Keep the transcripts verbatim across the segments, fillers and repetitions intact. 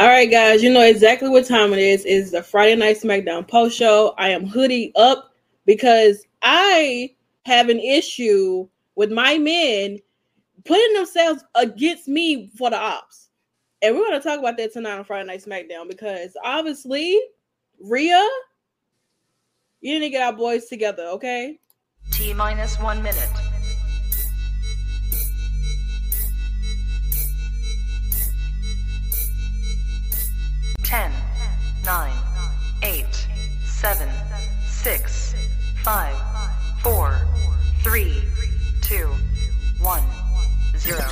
All right, guys, you know exactly what time it is. It's the Friday Night SmackDown post show. I am hoodie up because I have an issue with my men putting themselves against me for the ops. And we're going to talk about that tonight on Friday Night SmackDown because obviously, Rhea, you need to get our boys together, okay? T minus one minute. Ten, nine, eight, seven, six, five, four, three, two, one, zero.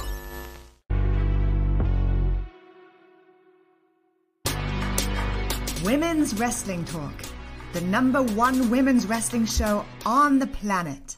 Women's Wrestling Talk, the number one women's wrestling show on the planet.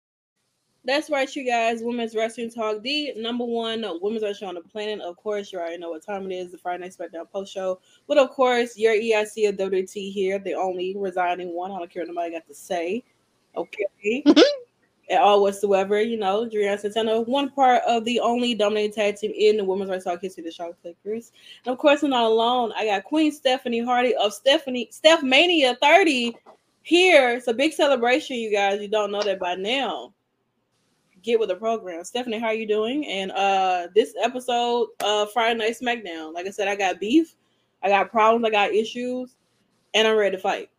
That's right, you guys. Women's Wrestling Talk, the number one women's wrestling show on the planet. Of course, you already know what time it is, the Friday Night SmackDown post show. But of course, your E I C of W W T here, the only residing one. I don't care what nobody got to say. Okay. At all whatsoever, you know, Drian Santana, one part of the only dominating tag team in the women's wrestling talk history, the Charlotte Clippers. And of course, I'm not alone. I got Queen Stephanie Hardy of Stephanie Steph Mania thirty here. It's a big celebration, you guys. You don't know that by now. Get with the program. Stephanie, how are you doing? And uh this episode of Friday Night SmackDown, like I said, I got beef, I got problems, I got issues, and I'm ready to fight.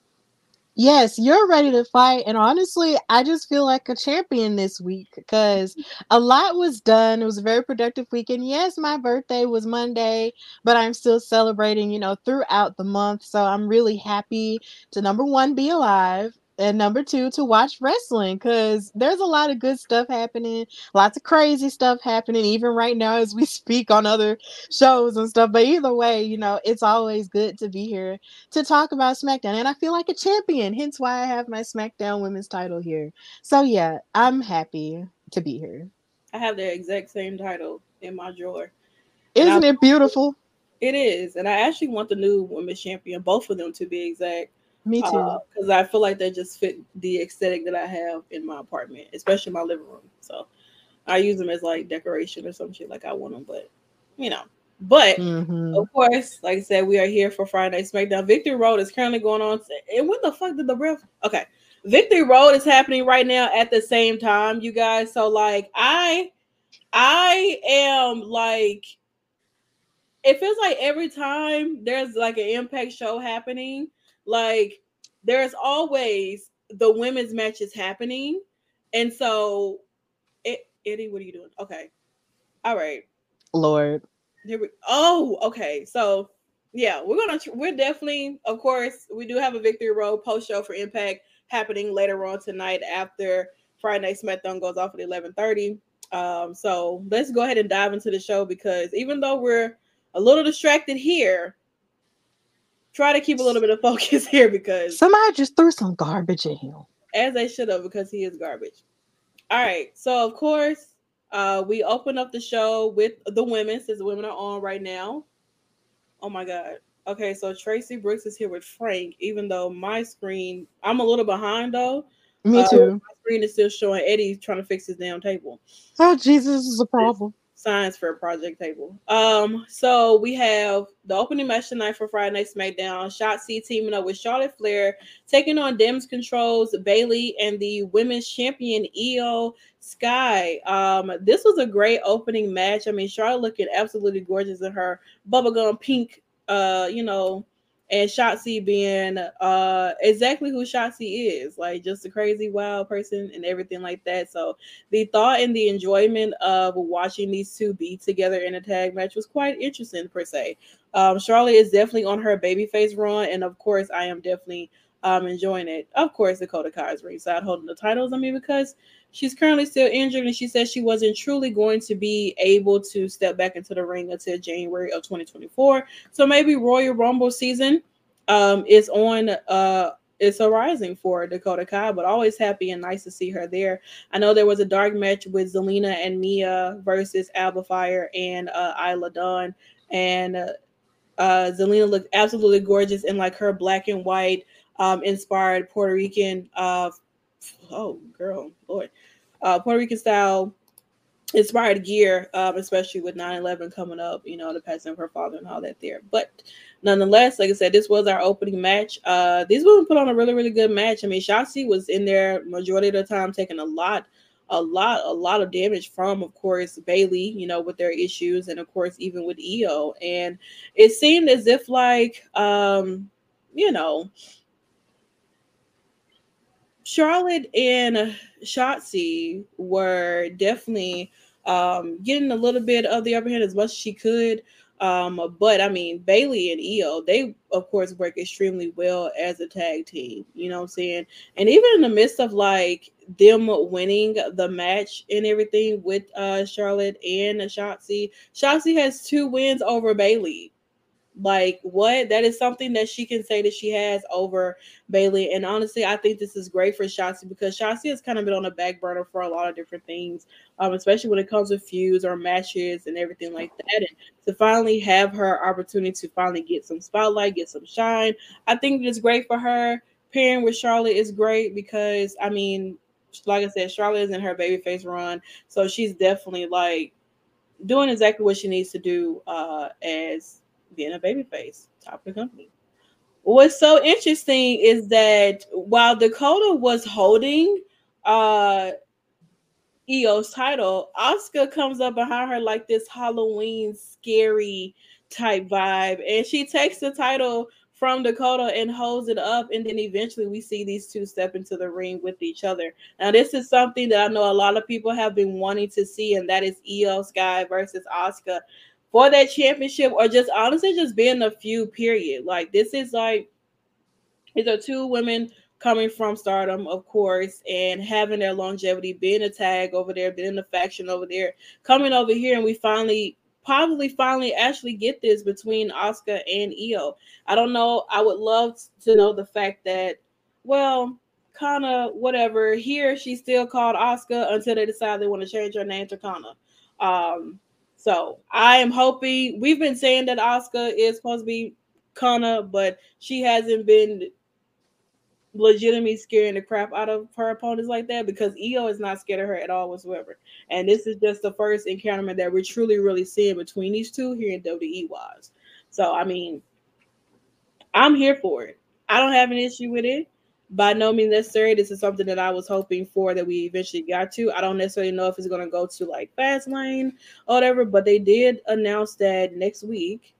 Yes, you're ready to fight. And honestly, I just feel like a champion this week because a lot was done. It was a very productive weekend. Yes, my birthday was Monday, but I'm still celebrating, you know, throughout the month. So I'm really happy to, number one, be alive. And number two, to watch wrestling because there's a lot of good stuff happening, lots of crazy stuff happening, even right now as we speak on other shows and stuff. But either way, you know, it's always good to be here to talk about SmackDown. And I feel like a champion, hence why I have my SmackDown women's title here. So yeah, I'm happy to be here. I have the exact same title in my drawer. Isn't it beautiful? It is. And I actually want the new women's champion, both of them to be exact. Me too. Because uh, I feel like they just fit the aesthetic that I have in my apartment, especially my living room. So I use them as like decoration or some shit like I want them. But, you know. But, mm-hmm. Of course, like I said, we are here for Friday Night SmackDown. Victory Road is currently going on. And when the fuck did the ref? Okay. Victory Road is happening right now at the same time, you guys. So, like, I, I am, like, it feels like every time there's, like, an Impact show happening, like, there's always the women's matches happening. And so, it, Eddie, what are you doing? Okay. All right. Lord. Here we, oh, okay. So, yeah, we're gonna we're definitely, of course, we do have a Victory Road post show for Impact happening later on tonight after Friday Night SmackDown goes off at eleven thirty. Um, so let's go ahead and dive into the show because even though we're a little distracted here, try to keep a little bit of focus here because somebody just threw some garbage at him, as they should have, because he is garbage. All right, so of course. Uh, we open up the show with the women, since the women are on right now. Oh my God. Okay, so Tracy Brooks is here with Frank, even though my screen, I'm a little behind though. Me too. Uh, my screen is still showing Eddie trying to fix his damn table. Oh, Jesus, this is a problem. Science for a project table. Um, so we have the opening match tonight for Friday Night SmackDown. Shotzi teaming up with Charlotte Flair, taking on Damage Control's Bayley and the women's champion Io Sky. Um, this was a great opening match. I mean, Charlotte looking absolutely gorgeous in her bubblegum pink, uh, you know, and Shotzi being uh, exactly who Shotzi is, like just a crazy, wild person and everything like that. So the thought and the enjoyment of watching these two be together in a tag match was quite interesting, per se. Um, Charlotte is definitely on her babyface run, and of course, I am definitely um, enjoying it. Of course, Dakota Kai is ringside holding the titles. I mean, because she's currently still injured, and she said she wasn't truly going to be able to step back into the ring until January of twenty twenty-four. So maybe Royal Rumble season um, is on. Uh, it's a rising for Dakota Kai, but always happy and nice to see her there. I know there was a dark match with Zelina and Mia versus Alba Fire and uh, Isla Dawn, and uh, uh, Zelina looked absolutely gorgeous in like her black and white um, inspired Puerto Rican. Uh, oh, girl, Lord. Uh, Puerto Rican style inspired gear, um, especially with nine eleven coming up, you know, the passing of her father and all that there. But nonetheless, like I said, this was our opening match. Uh, these women put on a really, really good match. I mean, Shotzi was in there majority of the time, taking a lot, a lot, a lot of damage from, of course, Bailey, you know, with their issues, and of course, even with Io. And it seemed as if, like, um, you know, Charlotte and Shotzi were definitely um, getting a little bit of the upper hand as much as she could. Um, but I mean, Bailey and Io, they of course work extremely well as a tag team. You know what I'm saying? And even in the midst of like them winning the match and everything with uh, Charlotte and Shotzi, Shotzi has two wins over Bailey. Like what? That is something that she can say that she has over Bailey. And honestly, I think this is great for Shotzi because Shotzi has kind of been on the back burner for a lot of different things, um, especially when it comes to feuds or matches and everything like that. And to finally have her opportunity to finally get some spotlight, get some shine, I think it's great for her. Pairing with Charlotte is great because I mean, like I said, Charlotte is in her babyface run, so she's definitely like doing exactly what she needs to do uh, as being a babyface, top of the company. What's so interesting is that while Dakota was holding uh, Io's title, Asuka comes up behind her like this Halloween scary type vibe, and she takes the title from Dakota and holds it up, and then eventually we see these two step into the ring with each other. Now, this is something that I know a lot of people have been wanting to see, and that is Io Sky versus Asuka for that championship, or just honestly just being a feud. Period. Like this is like these are two women coming from Stardom, of course, and having their longevity, being a tag over there, being a faction over there, coming over here, and we finally, probably finally actually get this between Asuka and Io. I don't know. I would love to know the fact that, well, Kana, whatever, here she's still called Asuka until they decide they want to change her name to Kana. Um, so I am hoping, we've been saying that Asuka is supposed to be Kana, but she hasn't been legitimately scaring the crap out of her opponents like that because Io is not scared of her at all whatsoever. And this is just the first encounter that we're truly, really seeing between these two here in W W E wise. So, I mean, I'm here for it. I don't have an issue with it. By no means necessary. This is something that I was hoping for that we eventually got to. I don't necessarily know if it's going to go to like Fastlane or whatever, but they did announce that next week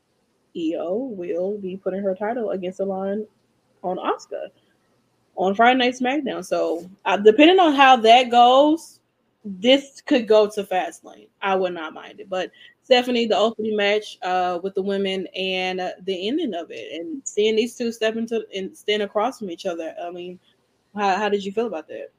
Io will be putting her title against the line on Asuka on Friday Night SmackDown. So, uh, depending on how that goes, this could go to Fastlane. I would not mind it, but Stephanie, the opening match uh, with the women and uh, the ending of it, and seeing these two step into and stand across from each other. I mean, how, how did you feel about that?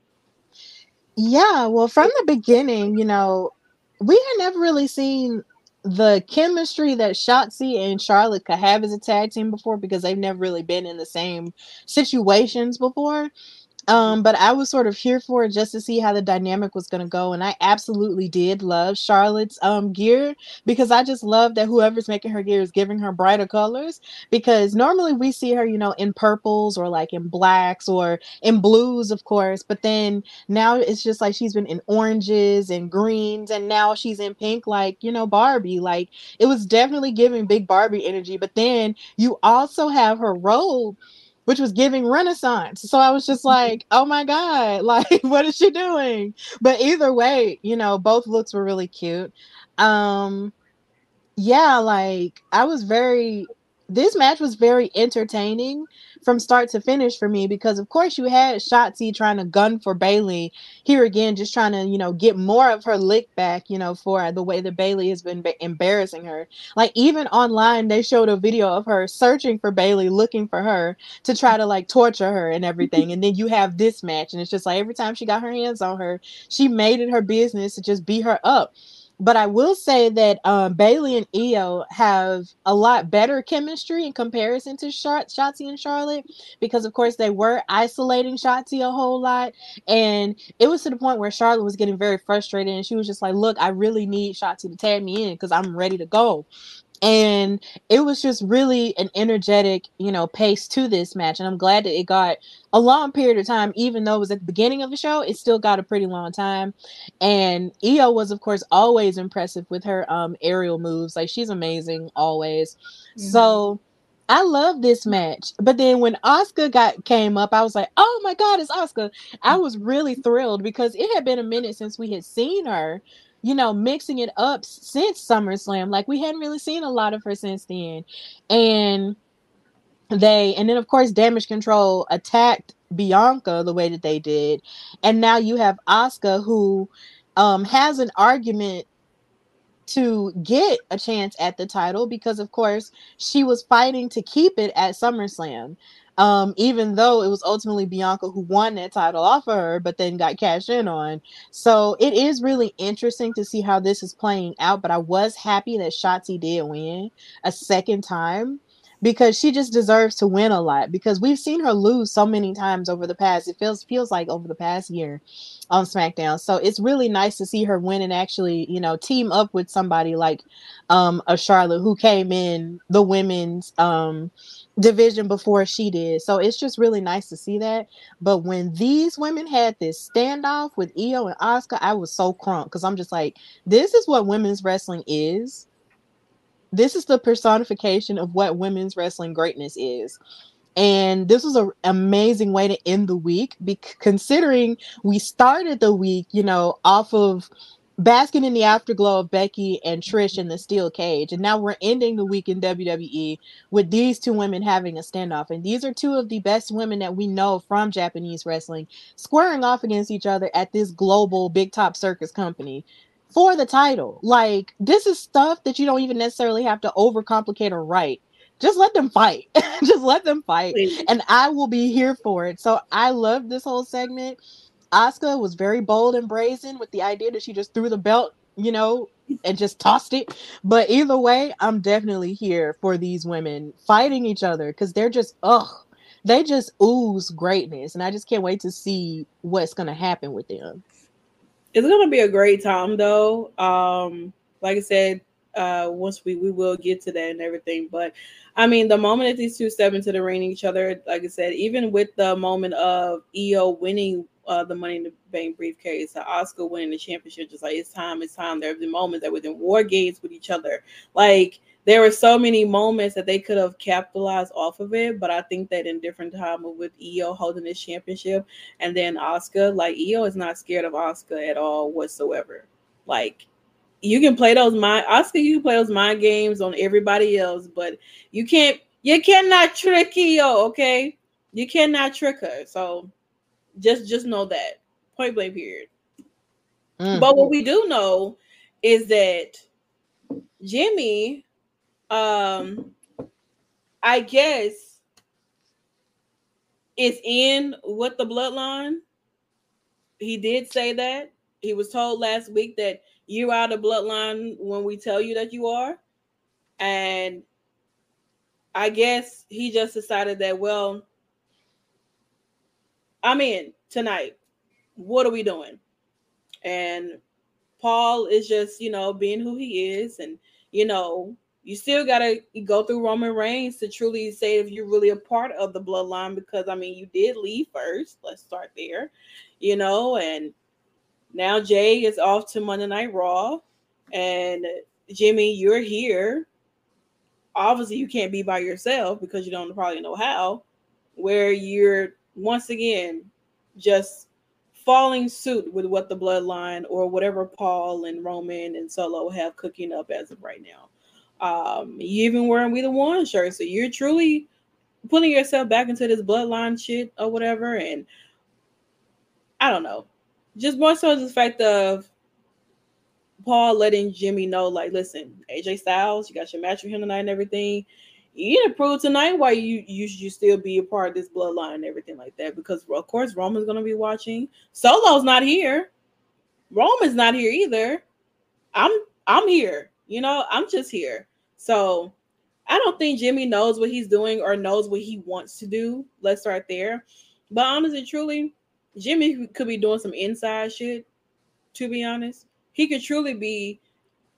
Yeah, well, from the beginning, you know, we had never really seen the chemistry that Shotzi and Charlotte could have as a tag team before because they've never really been in the same situations before. Um, but I was sort of here for it just to see how the dynamic was going to go. And I absolutely did love Charlotte's um gear because I just love that whoever's making her gear is giving her brighter colors because normally we see her, you know, in purples or like in blacks or in blues, of course. But then now it's just like she's been in oranges and greens and now she's in pink, like, you know, Barbie. Like it was definitely giving big Barbie energy. But then you also have her robe, which was giving Renaissance. So I was just like, oh my God, like, what is she doing? But either way, you know, both looks were really cute. Um, yeah, like, I was very, this match was very entertaining from start to finish for me because, of course, you had Shotzi trying to gun for Bailey here again, just trying to, you know, get more of her lick back, you know, for the way that Bailey has been ba- embarrassing her. Like, even online, they showed a video of her searching for Bailey, looking for her to try to, like, torture her and everything. And then you have this match, and it's just like every time she got her hands on her, she made it her business to just beat her up. But I will say that um, Bailey and Io have a lot better chemistry in comparison to Shot- Shotzi and Charlotte because, of course, they were isolating Shotzi a whole lot. And it was to the point where Charlotte was getting very frustrated and she was just like, look, I really need Shotzi to tag me in because I'm ready to go. And it was just really an energetic, you know, pace to this match. And I'm glad that it got a long period of time, even though it was at the beginning of the show, it still got a pretty long time. And Io was, of course, always impressive with her um aerial moves. Like, she's amazing always. Mm-hmm. So I love this match. But then when Asuka got came up, I was like, oh my God, it's Asuka. I was really thrilled because it had been a minute since we had seen her, you know, mixing it up since SummerSlam. Like, we hadn't really seen a lot of her since then. And they, and then of course, Damage Control attacked Bianca the way that they did. And now you have Asuka, who um, has an argument to get a chance at the title because, of course, she was fighting to keep it at SummerSlam. Um, even though it was ultimately Bianca who won that title off of her, but then got cashed in on. So it is really interesting to see how this is playing out, but I was happy that Shotzi did win a second time because she just deserves to win a lot because we've seen her lose so many times over the past, it feels feels like over the past year on SmackDown. So it's really nice to see her win and actually, you know, team up with somebody like um, a Charlotte who came in the women's um, division before she did. So it's just really nice to see that. But when these women had this standoff with Io and Asuka, I was so crunk because I'm just like, this is what women's wrestling is. This is the personification of what women's wrestling greatness is. And this was an amazing way to end the week, be- considering we started the week, you know, off of basking in the afterglow of Becky and Trish in the steel cage. And now we're ending the week in W W E with these two women having a standoff. And these are two of the best women that we know from Japanese wrestling squaring off against each other at this global big top circus company for the title. Like, this is stuff that you don't even necessarily have to overcomplicate or write. Just let them fight. Just let them fight. Please. And I will be here for it. So I love this whole segment. Asuka was very bold and brazen with the idea that she just threw the belt, you know, and just tossed it. But either way, I'm definitely here for these women fighting each other because they're just, ugh, they just ooze greatness. And I just can't wait to see what's going to happen with them. It's going to be a great time, though. Um, like I said, uh, once we, we will get to that and everything. But, I mean, the moment that these two step into the ring each other, like I said, even with the moment of Io winning uh, the Money in the Bank briefcase, uh, Asuka winning the championship, just like, it's time, it's time. There have been moments that were in war games with each other. Like, there were so many moments that they could have capitalized off of it, but I think that in different time with Io holding this championship and then Asuka, like, Io is not scared of Asuka at all whatsoever. Like, you can play those mind Asuka, you can play those mind games on everybody else, but you can't, you cannot trick Io, okay? You cannot trick her. So just just know that. Point blank period. Mm. But what we do know is that Jimmy, um, I guess, is in with the bloodline. He did say that. He was told last week that you are the bloodline when we tell you that you are. And I guess he just decided that, well, I'm in tonight. What are we doing? And Paul is just, you know, being who he is. And, you know, you still got to go through Roman Reigns to truly say if you're really a part of the bloodline, because, I mean, you did leave first. Let's start there, you know, and now Jay is off to Monday Night Raw. And Jimmy, you're here. Obviously, you can't be by yourself because you don't probably know how, where you're, once again, just following suit with what the bloodline or whatever Paul and Roman and Solo have cooking up as of right now. Um, you even wearing We the One shirt. So you're truly putting yourself back into this bloodline shit or whatever. And I don't know. Just more so the fact of Paul letting Jimmy know, like, listen, A J Styles, you got your match with him tonight and everything. You need to prove tonight why you you should still be a part of this bloodline and everything like that. Because, of course, Roman's going to be watching. Solo's not here. Roman's not here either. I'm I'm here. You know, I'm just here. So I don't think Jimmy knows what he's doing or knows what he wants to do. Let's start there. But honestly, truly, Jimmy could be doing some inside shit, to be honest. He could truly be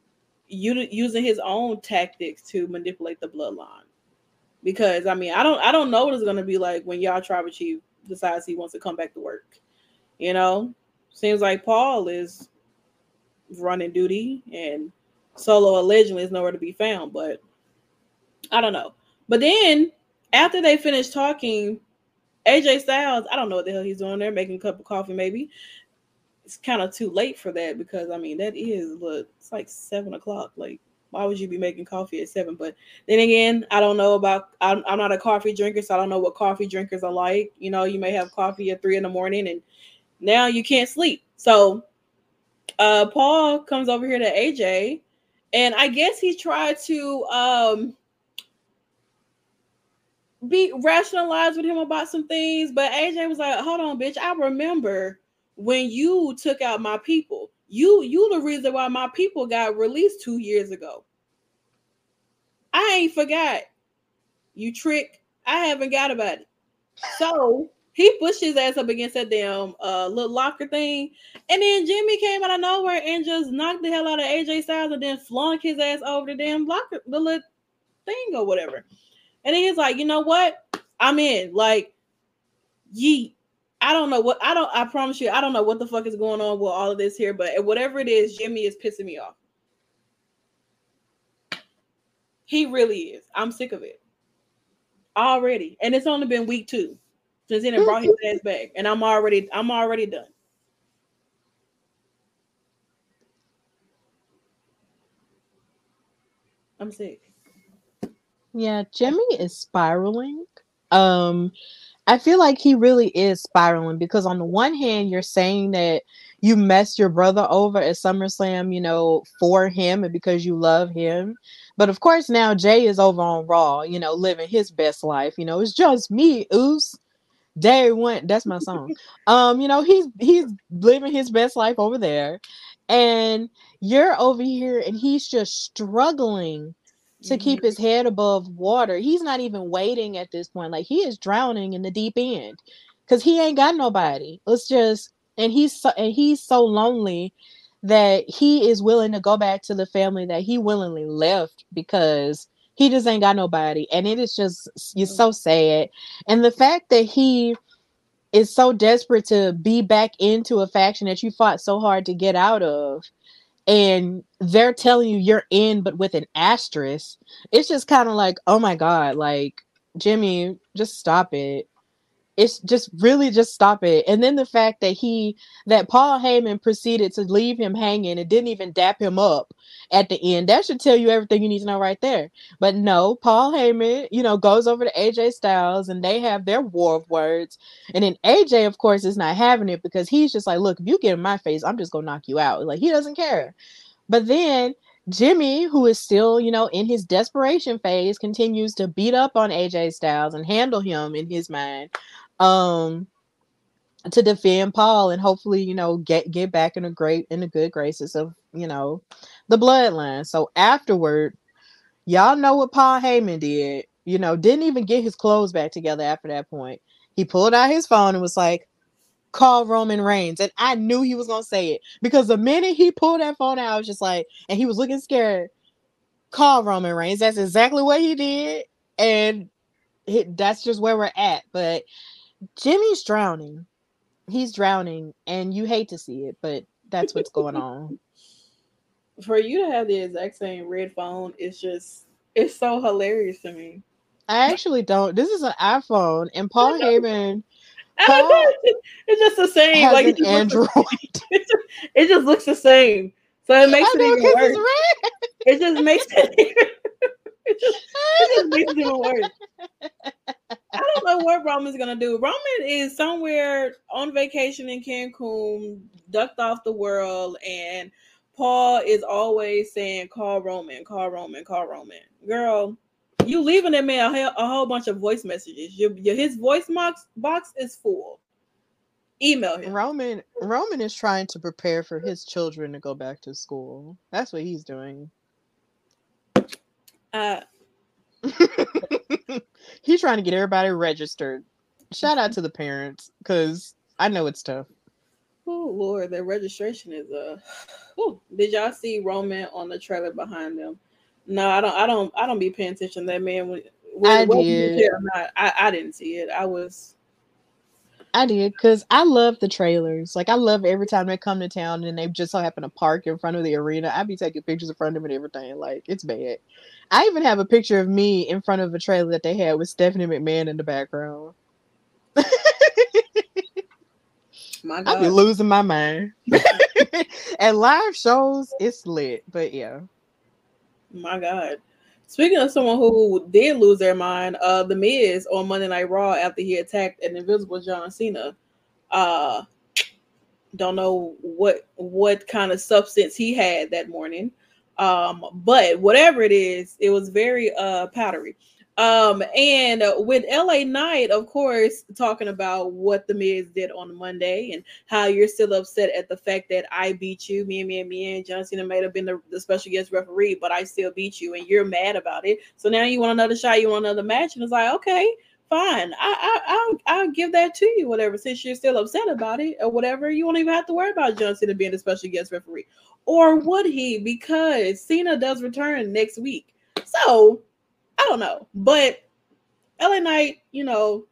u- using his own tactics to manipulate the bloodline. Because I mean, I don't I don't know what it's gonna be like when y'all tribal chief decides he wants to come back to work. You know, seems like Paul is running duty and Solo allegedly is nowhere to be found, but I don't know. But then after they finished talking, A J Styles, I don't know what the hell he's doing there, making a cup of coffee maybe. It's kind of too late for that because I mean that is look, it's like seven o'clock. Like, why would you be making coffee at seven? But then again, I don't know about. I'm, I'm not a coffee drinker, so I don't know what coffee drinkers are like. You know, you may have coffee at three in the morning, and now you can't sleep. So, uh, Paul comes over here to A J, and I guess he tried to um be rationalized with him about some things, but A J was like, "Hold on, bitch. I remember." When you took out my people, you you the reason why my people got released two years ago. I ain't forgot. You trick. I haven't got about it. So he pushed his ass up against that damn uh, little locker thing. And then Jimmy came out of nowhere and just knocked the hell out of A J Styles and then flung his ass over the damn locker, the little thing or whatever. And then he's like, you know what? I'm in. Like, yeet. I don't know what I don't I promise you I don't know what the fuck is going on with all of this here, but whatever it is, Jimmy is pissing me off. He really is. I'm sick of it. Already. And it's only been week two since he done brought his ass back. And I'm already I'm already done. I'm sick. Yeah, Jimmy is spiraling. Um I feel like he really is spiraling because on the one hand, you're saying that you messed your brother over at SummerSlam, you know, for him and because you love him. But of course, now Jay is over on Raw, you know, living his best life. You know, it's just me, Oos. Day one, that's my song. Um, you know, he's he's living his best life over there. And you're over here and he's just struggling to keep his head above water. He's not even waiting at this point. Like, he is drowning in the deep end because he ain't got nobody. It's just, and he's so, and he's so lonely that he is willing to go back to the family that he willingly left because he just ain't got nobody. And it is just, it's so sad. And the fact that he is so desperate to be back into a faction that you fought so hard to get out of, and they're telling you you're in but with an asterisk, it's just kind of like, oh my god, like, Jimmy, just stop it. It's just really just stop it. And then the fact that he that Paul Heyman proceeded to leave him hanging and didn't even dap him up at the end, that should tell you everything you need to know right there. But no, Paul Heyman, you know, goes over to A J Styles and they have their war of words. And then A J, of course, is not having it because he's just like, look, if you get in my face, I'm just gonna knock you out. Like, he doesn't care. But then Jimmy, who is still, you know, in his desperation phase, continues to beat up on A J Styles and handle him in his mind, um, to defend Paul and hopefully, you know, get get back in a great in the good graces of, you know, the bloodline. So afterward, y'all know what Paul Heyman did. You know, didn't even get his clothes back together after that point. He pulled out his phone and was like, call Roman Reigns. And I knew he was gonna say it because the minute he pulled that phone out, I was just like, and he was looking scared. Call Roman Reigns. That's exactly what he did, and he, that's just where we're at. But Jimmy's drowning. He's drowning, and you hate to see it, but that's what's going on. For you to have the exact same red phone, it's just it's so hilarious to me. I actually don't. This is an iPhone, and Paul Heyman. Paul it's just the same. Has like an it Android. It just, it just looks the same, so it makes I it know, even worse. It just makes it. It just, it just makes it even worse. I don't know what Roman's gonna do. Roman is somewhere on vacation in Cancun, ducked off the world, and Paul is always saying, "Call Roman, call Roman, call Roman." Girl, you leaving that man a, a whole bunch of voice messages. Your, your his voice box box is full. Email him. Roman Roman is trying to prepare for his children to go back to school. That's what he's doing. Uh, he's trying to get everybody registered. Shout out to the parents because I know it's tough. Oh Lord, their registration is uh. Ooh. Did y'all see Roman on the trailer behind them? No, I don't. I don't. I don't be paying attention to that man. Whether I whether he did. care or not, I, I didn't see it. I was. I did because I love the trailers. Like I love every time they come to town and they just so happen to park in front of the arena. I be taking pictures in front of them and everything. Like it's bad. I even have a picture of me in front of a trailer that they had with Stephanie McMahon in the background. My I be God. losing my mind. At live shows, it's lit. But yeah. My God. Speaking of someone who did lose their mind, uh, The Miz on Monday Night Raw after he attacked an invisible John Cena. Uh, don't know what what kind of substance he had that morning, um, but whatever it is, it was very uh powdery. Um, and with L A Knight, of course, talking about what The Miz did on Monday and how you're still upset at the fact that I beat you, me and me and me and John Cena may have been the, the special guest referee, but I still beat you, and you're mad about it. So now you want another shot, you want another match, and it's like, okay, fine. I, I, I'll, I'll give that to you, whatever, since you're still upset about it or whatever. You won't even have to worry about John Cena being the special guest referee. Or would he? Because Cena does return next week. So, I don't know. But L A Knight, you know,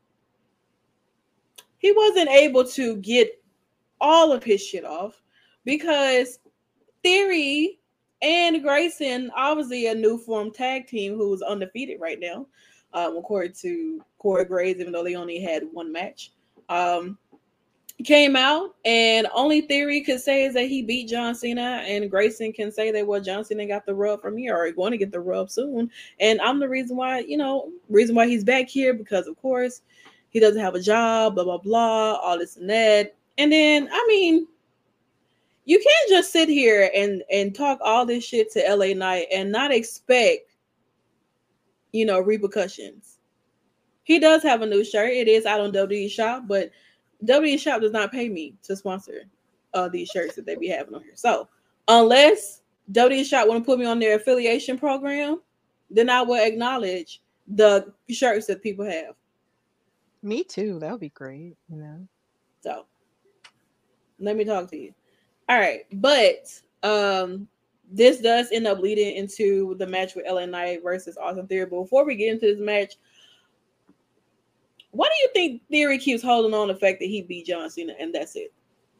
he wasn't able to get all of his shit off because Theory and Grayson, obviously a new formed tag team who's undefeated right now, um, according to Corey Graves, even though they only had one match, um, came out, and only Theory could say is that he beat John Cena, and Grayson can say that, well, John Cena got the rub from me or going to get the rub soon, and I'm the reason why, you know, reason why he's back here, because of course he doesn't have a job, blah, blah, blah, all this and that. And then, I mean, you can't just sit here and, and talk all this shit to L A Knight and not expect, you know, repercussions. He does have a new shirt. It is out on W W E Shop, but W W E Shop does not pay me to sponsor uh, these shirts that they be having on here. So unless W W E Shop want to put me on their affiliation program, then I will acknowledge the shirts that people have. Me too. That would be great. You know. So let me talk to you. All right, but um, this does end up leading into the match with L A Knight versus Austin Theory. But before we get into this match, why do you think Theory keeps holding on to the fact that he beat John Cena and that's it?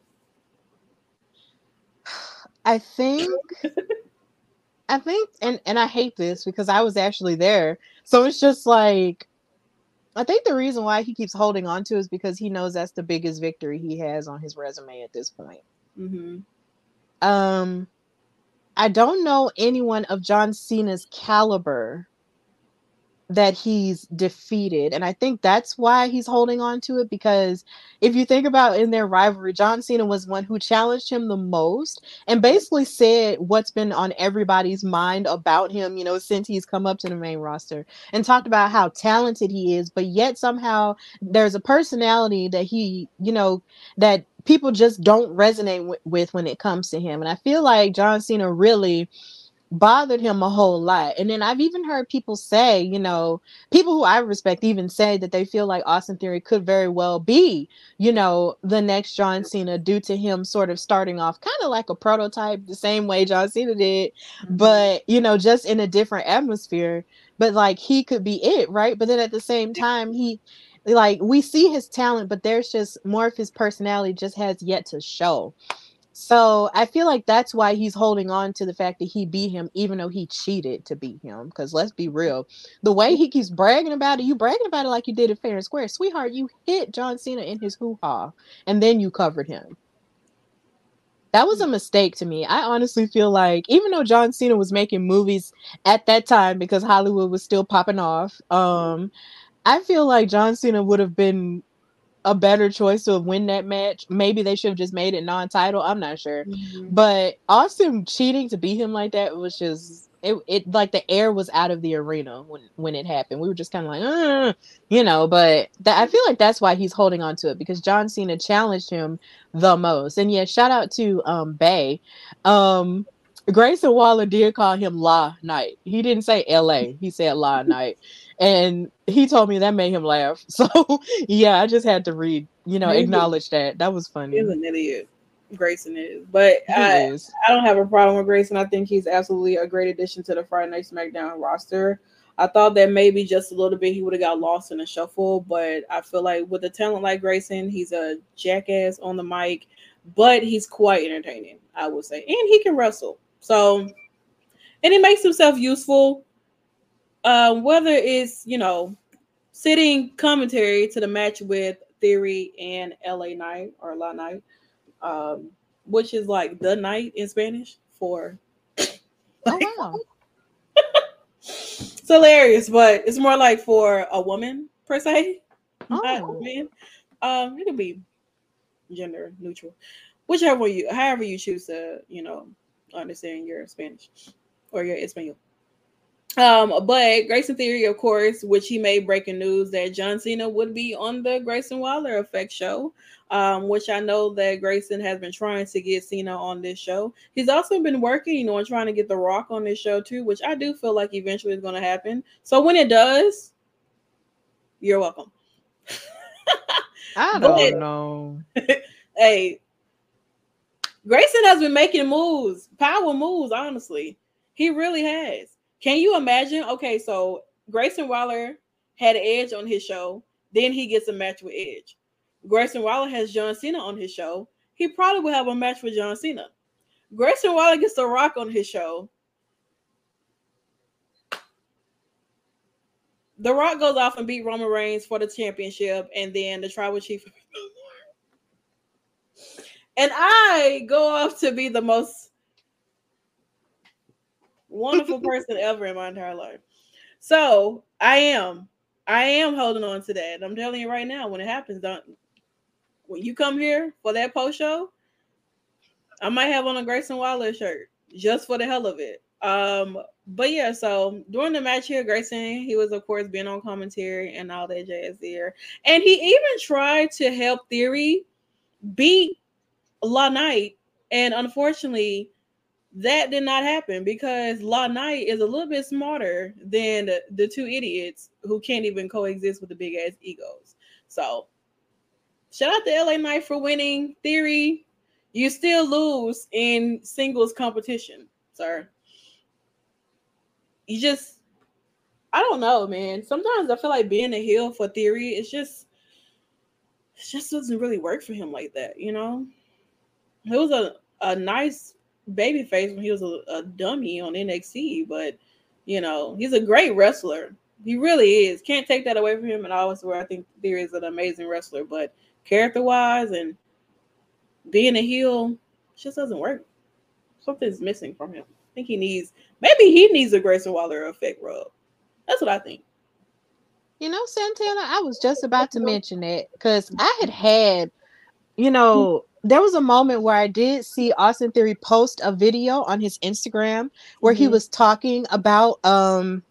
I think, I think, and, and I hate this because I was actually there. So it's just like, I think the reason why he keeps holding on to is because he knows that's the biggest victory he has on his resume at this point. Mm-hmm. Um, I don't know anyone of John Cena's caliber that he's defeated, and I think that's why he's holding on to it, because if you think about in their rivalry, John Cena was one who challenged him the most and basically said what's been on everybody's mind about him, you know, since he's come up to the main roster, and talked about how talented he is, but yet somehow there's a personality that he, you know, that people just don't resonate w- with when it comes to him. And I feel like John Cena really bothered him a whole lot. And then I've even heard people say, you know, people who I respect even say that they feel like Austin Theory could very well be, you know, the next John Cena due to him sort of starting off kind of like a prototype, the same way John Cena did, mm-hmm. but, you know, just in a different atmosphere. But like he could be it, right? But then at the same time, he, like, we see his talent, but there's just more of his personality just has yet to show. So I feel like that's why he's holding on to the fact that he beat him, even though he cheated to beat him. Because let's be real, the way he keeps bragging about it, you bragging about it like you did it fair and square. Sweetheart, you hit John Cena in his hoo-ha, and then you covered him. That was a mistake to me. I honestly feel like, even though John Cena was making movies at that time because Hollywood was still popping off, um, I feel like John Cena would have been a better choice to win that match. Maybe they should have just made it non-title. I'm not sure. Mm-hmm. But Austin cheating to beat him like that was just, it, it like the air was out of the arena when, when it happened. We were just kind of like, uh, you know, but that, I feel like that's why he's holding on to it, because John Cena challenged him the most. And yeah, shout out to um, Bay. Um, Grayson Waller did call him La Knight. He didn't say L A. He said La Knight. And he told me that made him laugh. So, yeah, I just had to read, you know, Maybe. acknowledge that. That was funny. He's an idiot. Grayson is. But He I, is. I don't have a problem with Grayson. I think he's absolutely a great addition to the Friday Night SmackDown roster. I thought that maybe just a little bit he would have got lost in the shuffle, but I feel like with a talent like Grayson, he's a jackass on the mic, but he's quite entertaining, I would say. And he can wrestle. So, and he makes himself useful. Um, whether it's, you know, sitting commentary to the match with Theory and L A Knight or La Knight, um, which is like the night in Spanish for. Oh wow. It's hilarious, but it's more like for a woman per se, Oh. not a man. Um, it could be gender neutral, whichever way you, however you choose to, you know, understand your Spanish or your Espanol. Um, but Grayson Theory, of course, which he made breaking news that John Cena would be on the Grayson Waller Effect show, um, which I know that Grayson has been trying to get Cena on this show. He's also been working on trying to get The Rock on this show too, which I do feel like eventually is going to happen. So when it does, you're welcome. I But- don't know. Hey, Grayson has been making moves, power moves, honestly. He really has. Can you imagine? Okay, so Grayson Waller had Edge on his show. Then he gets a match with Edge. Grayson Waller has John Cena on his show. He probably will have a match with John Cena. Grayson Waller gets The Rock on his show. The Rock goes off and beat Roman Reigns for the championship, and then the Tribal Chief. And I go off to be the most wonderful person ever in my entire life. So I am, I am holding on to that. I'm telling you right now, when it happens, don't when you come here for that post show, I might have on a Grayson Waller shirt just for the hell of it. Um, but yeah, so during the match here, Grayson, he was of course being on commentary and all that jazz there, and he even tried to help Theory beat La Knight, and unfortunately, that did not happen because La Knight is a little bit smarter than the, the two idiots who can't even coexist with the big ass egos. So, shout out to L A Knight for winning. Theory, you still lose in singles competition, sir. You just, I don't know, man. Sometimes I feel like being a heel for Theory, it's just, it just doesn't really work for him like that, you know? It was a, a nice baby face when he was a, a dummy on N X T, but you know, he's a great wrestler. He really is. Can't take that away from him. And I always where I think Theory is an amazing wrestler, but character wise and being a heel just doesn't work. Something's missing from him. I think he needs maybe he needs a Grayson Waller effect rub. That's what I think. You know, Santana, I was just about to mention that because I had had, you know, there was a moment where I did see Austin Theory post a video on his Instagram where mm-hmm. he was talking about, um,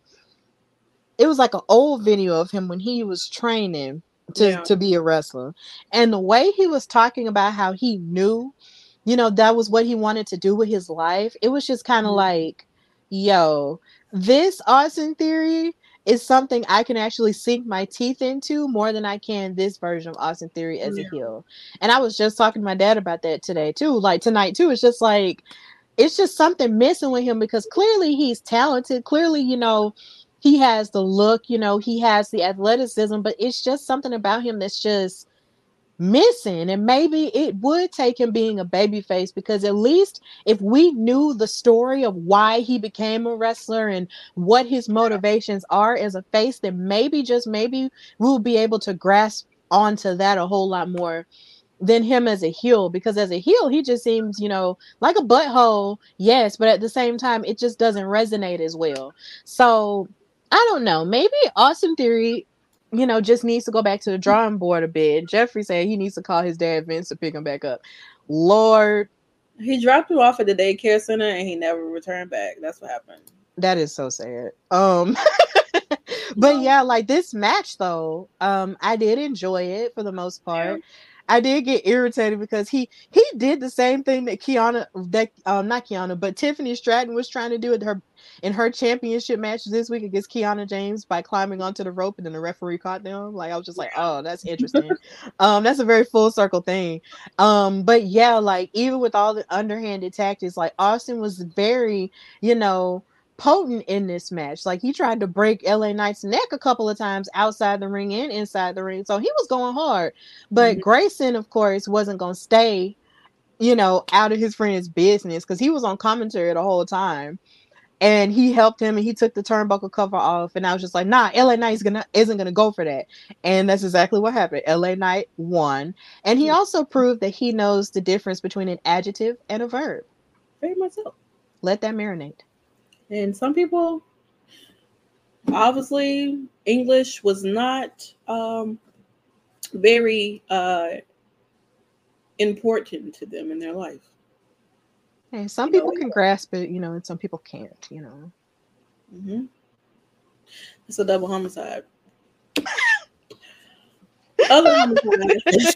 it was like an old video of him when he was training to, yeah. to be a wrestler. And the way he was talking about how he knew, you know, that was what he wanted to do with his life. It was just kind of mm-hmm. like, yo, this Austin Theory is something I can actually sink my teeth into more than I can this version of Austin Theory as yeah. a heel. And I was just talking to my dad about that today too. Like tonight too. It's just like, it's just something missing with him because clearly he's talented. Clearly, you know, he has the look, you know, he has the athleticism, but it's just something about him that's just missing. And maybe it would take him being a babyface because at least if we knew the story of why he became a wrestler and what his motivations are as a face, then maybe just maybe we'll be able to grasp onto that a whole lot more than him as a heel, because as a heel he just seems, you know, like a butthole, yes, but at the same time it just doesn't resonate as well. So I don't know, maybe Austin Theory, you know, just needs to go back to the drawing board a bit. Jeffrey said he needs to call his dad Vince to pick him back up. Lord. He dropped him off at the daycare center and he never returned back. That's what happened. That is so sad. Um, but yeah, like this match though, um, I did enjoy it for the most part. Yeah. I did get irritated because he he did the same thing that Kiana that um not Kiana but Tiffany Stratton was trying to do at her in her championship match this week against Kiana James by climbing onto the rope and then the referee caught them. Like I was just like, oh, that's interesting. um, that's a very full circle thing. Um, but yeah, like even with all the underhanded tactics, like Austin was very, you know, potent in this match. Like he tried to break L A Knight's neck a couple of times outside the ring and inside the ring. So he was going hard. But Mhm. Grayson, of course, wasn't going to stay, you know, out of his friend's business because he was on commentary the whole time. And he helped him and he took the turnbuckle cover off. And I was just like, nah, L A Knight is gonna, isn't going to go for that. And that's exactly what happened. L A Knight won. And he also proved that he knows the difference between an adjective and a verb. Very much so. Let that marinate. And some people, obviously, English was not um, very uh, important to them in their life. Hey, some You people know, can grasp it, you know, and some people can't, you know. Mm-hmm. It's a double homicide. Other homicides.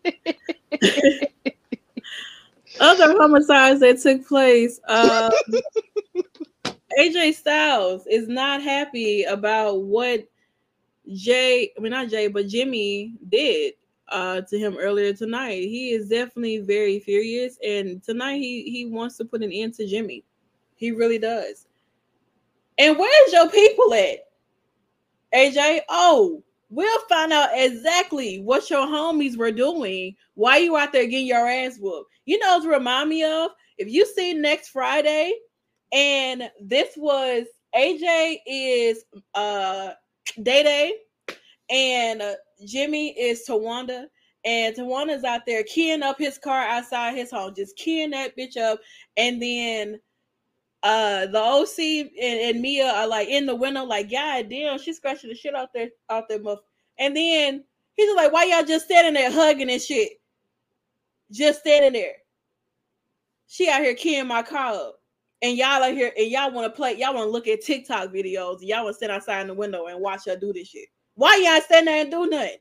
Other homicides that took place. Um, A J Styles is not happy about what Jay, I mean not Jay, but Jimmy did uh, to him earlier tonight. He is definitely very furious, and tonight he he wants to put an end to Jimmy. He really does. And where's your people at, A J? Oh, we'll find out exactly what your homies were doing while you out there getting your ass whooped. You know what to remind me of? If you see next Friday, and this was A J is uh Day Day, and uh, Jimmy is Tawanda, and Tawanda's out there keying up his car outside his home, just keying that bitch up, and then uh the O C and, and Mia are like in the window, like, God damn, she's scratching the shit out there, out there, muff. And then he's just like, why y'all just standing there hugging and shit? Just standing there. She out here keying my car up. And y'all are here, and y'all want to play, y'all want to look at TikTok videos, and y'all want to sit outside in the window and watch her do this shit. Why y'all stand there and do nothing?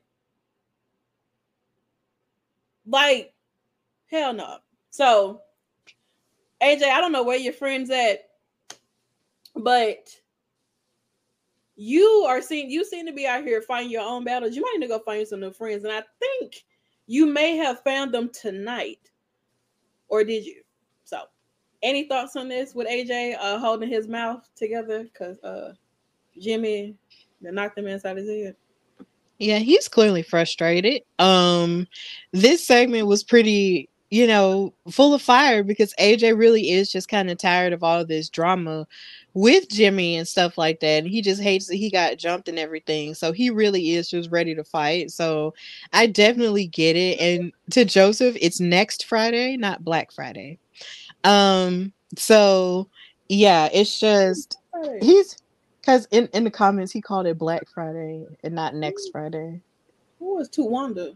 Like, hell no. So, A J, I don't know where your friends at, but you are seeing, you seem to be out here fighting your own battles. You might need to go find some new friends, and I think you may have found them tonight, or did you? So, any thoughts on this with A J uh, holding his mouth together because uh, Jimmy knocked him inside his head? Yeah, he's clearly frustrated. Um, this segment was pretty, you know, full of fire because A J really is just kind of tired of all of this drama with Jimmy and stuff like that. And he just hates that he got jumped and everything. So he really is just ready to fight. So I definitely get it. And to Joseph, it's next Friday, not Black Friday. Um, so yeah, it's just he's because in, in the comments he called it Black Friday and not next Friday. Who was Tawanda?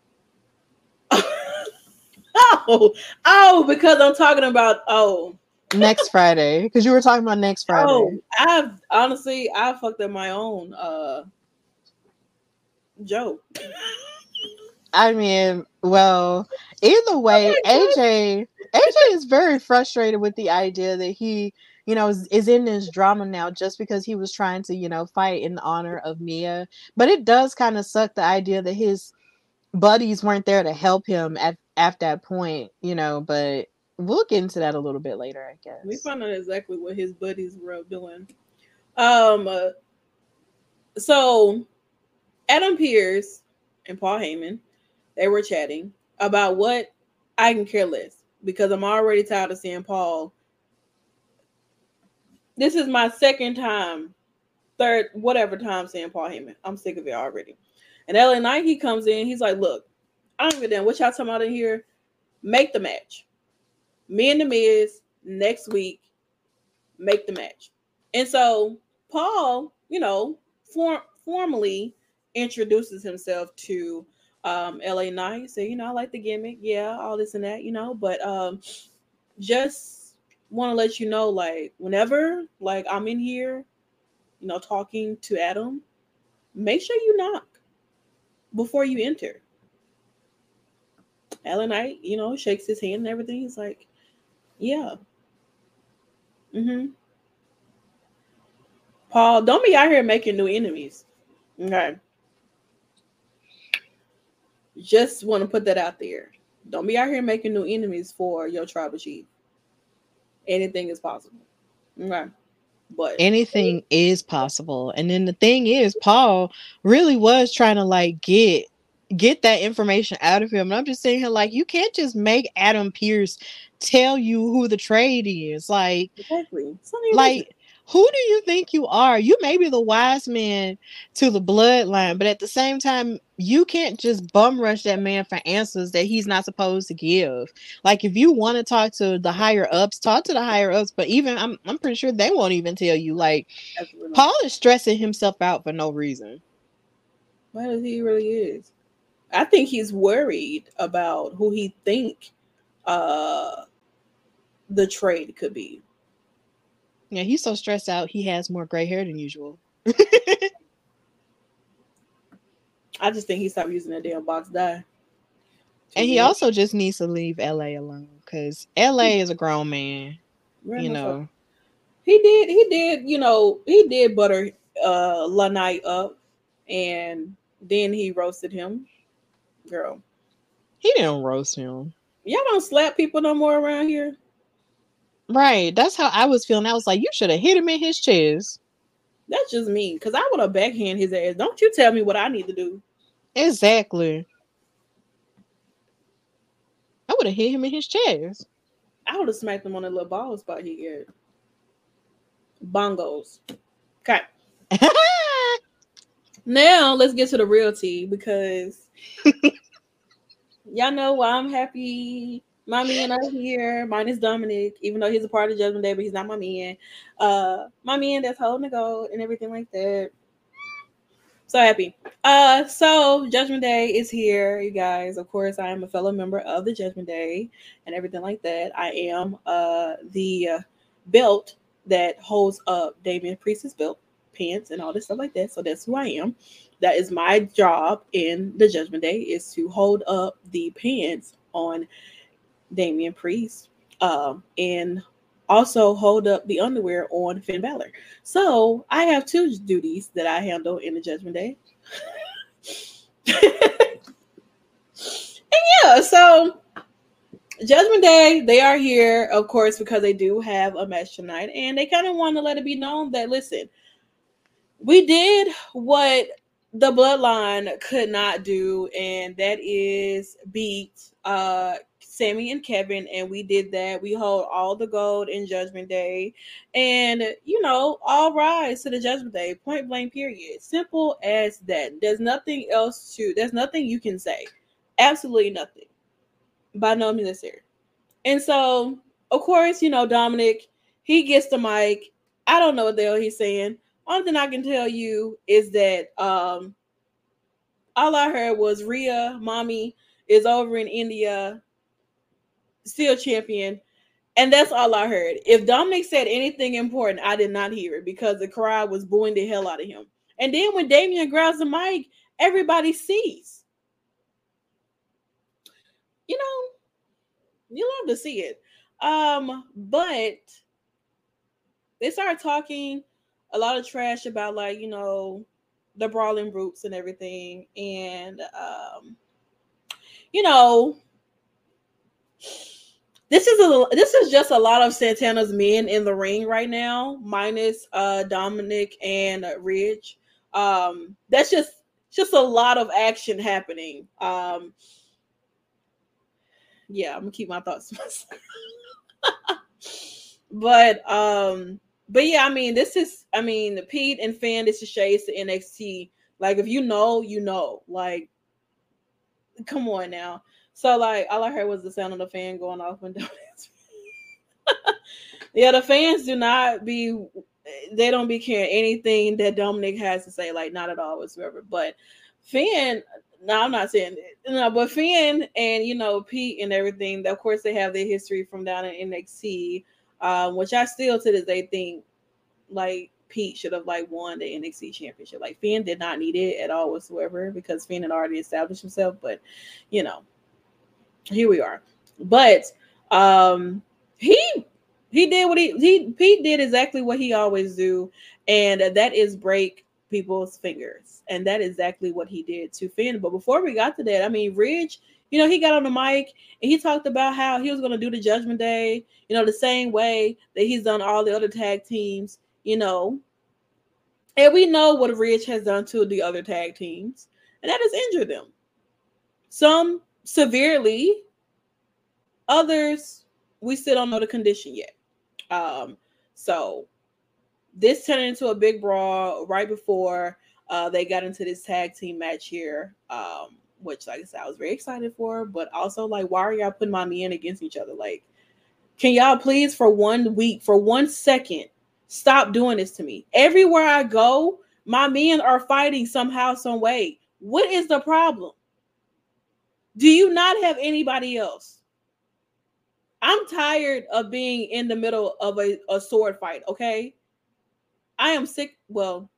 oh, oh, because I'm talking about oh next Friday. Because you were talking about next Friday. Oh, I've honestly I fucked up my own uh joke. I mean, well, either way, A J A J is very frustrated with the idea that he, you know, is, is in this drama now just because he was trying to, you know, fight in honor of Mia. But it does kind of suck the idea that his buddies weren't there to help him at, at that point, you know, but we'll get into that a little bit later, I guess. We found out exactly what his buddies were doing. Um, uh, so Adam Pearce and Paul Heyman, they were chatting about what I can care less because I'm already tired of seeing Paul. This is my second time, third, whatever time seeing Paul Heyman. I'm sick of it already. And L A Knight, he comes in, he's like, look, I don't give a damn what y'all talking about in here. Make the match. Me and The Miz next week, make the match. And so Paul, you know, form, formally introduces himself to um, L A Knight. Say, you know, I like the gimmick. Yeah, all this and that, you know. But um, just want to let you know, like, whenever, like, I'm in here, you know, talking to Adam, make sure you knock before you enter. L A Knight, you know, shakes his hand and everything. He's like, yeah. Mm-hmm. Paul, don't be out here making new enemies. Okay. Just want to put that out there. Don't be out here making new enemies for your tribal chief. Anything is possible. Okay. But anything is possible. And then the thing is, Paul really was trying to like get get that information out of him. And I'm just saying here, like, you can't just make Adam Pearce tell you who the trade is. Like, exactly. like who do you think you are? You may be the wise man to the bloodline, but at the same time, you can't just bum rush that man for answers that he's not supposed to give. Like, if you want to talk to the higher ups, talk to the higher ups. But even I'm, I'm pretty sure they won't even tell you. Like, Absolutely. Paul is stressing himself out for no reason. Well, he really is. I think he's worried about who he think uh, the trade could be. Yeah, he's so stressed out. He has more gray hair than usual. I just think he stopped using that damn box dye. And he also just needs to leave L A alone because L A is a grown man. Right, you know, fuck. he did. He did. You know, he did butter uh, La Knight up, and then he roasted him. Girl, he didn't roast him. Y'all don't slap people no more around here. Right. That's how I was feeling. I was like, you should have hit him in his chest. That's just mean, because I would have backhand his ass. Don't you tell me what I need to do. Exactly. I would have hit him in his chest. I would have smacked him on the little ball spot he got. Bongos. Okay. Now, let's get to the real tea, because y'all know why I'm happy. My man are here, minus Dominic, even though he's a part of Judgment Day, but he's not my man. Uh, my man that's holding the gold and everything like that. So happy. Uh, so Judgment Day is here, you guys. Of course, I am a fellow member of the Judgment Day and everything like that. I am uh the uh, belt that holds up Damian Priest's belt, pants, and all this stuff like that. So that's who I am. That is my job in the Judgment Day, is to hold up the pants on Damian Priest, um, and also hold up the underwear on Finn Balor. So I have two duties that I handle in the Judgment Day. And yeah, so Judgment Day, they are here, of course, because they do have a match tonight, and they kind of want to let it be known that, listen, we did what the Bloodline could not do, and that is beat uh Sammy and Kevin, and we did that. We hold all the gold in Judgment Day, and you know, all rise to the Judgment Day. Point blank, period. Simple as that. There's nothing else to. There's nothing you can say. Absolutely nothing. By no means necessary. And so, of course, you know, Dominic, he gets the mic. I don't know what the hell he's saying. Only thing I can tell you is that um, all I heard was Rhea, mommy, is over in India, still champion, and that's all I heard. If Dominic said anything important, I did not hear it because the crowd was booing the hell out of him. And then when Damian grabs the mic, everybody sees. You know, you love to see it. Um, but they started talking a lot of trash about, like, you know, the Brawling Brutes and everything, and um, you know. This is a this is just a lot of Santana's men in the ring right now, minus uh, Dominic and uh, Ridge. Um, that's just just a lot of action happening. Um, yeah, I'm gonna keep my thoughts to myself. but um, but yeah, I mean, this is I mean, Pete and Finn. This is shades to N X T. Like, if you know, you know. Like, come on now. So, like, all I heard was the sound of the fan going off when Dominic's. Yeah, the fans do not be, they don't be caring anything that Dominic has to say, like, not at all whatsoever. But Finn, no, I'm not saying that. No, but Finn and, you know, Pete and everything, of course, they have their history from down in N X T, um, which I still to this day think, like, Pete should have, like, won the N X T championship. Like, Finn did not need it at all whatsoever because Finn had already established himself, but, you know. here we are. But um, he he did what he he Pete did exactly what he always do, and that is break people's fingers, and that is exactly what he did to Finn. But before we got to that, I mean, Ridge, you know, he got on the mic and he talked about how he was going to do the Judgment Day, you know, the same way that he's done all the other tag teams, you know, and we know what Ridge has done to the other tag teams, and that has injured them. Some severely, others we still don't know the condition yet. Um, so this turned into a big brawl right before uh, they got into this tag team match here, um, which, like I said, I was very excited for. But also, like, why are y'all putting my men against each other? Like, can y'all please, for one week, for one second, stop doing this to me? Everywhere I go, my men are fighting somehow, some way. What is the problem? Do you not have anybody else? I'm tired of being in the middle of a, a sword fight, okay? I am sick. Well,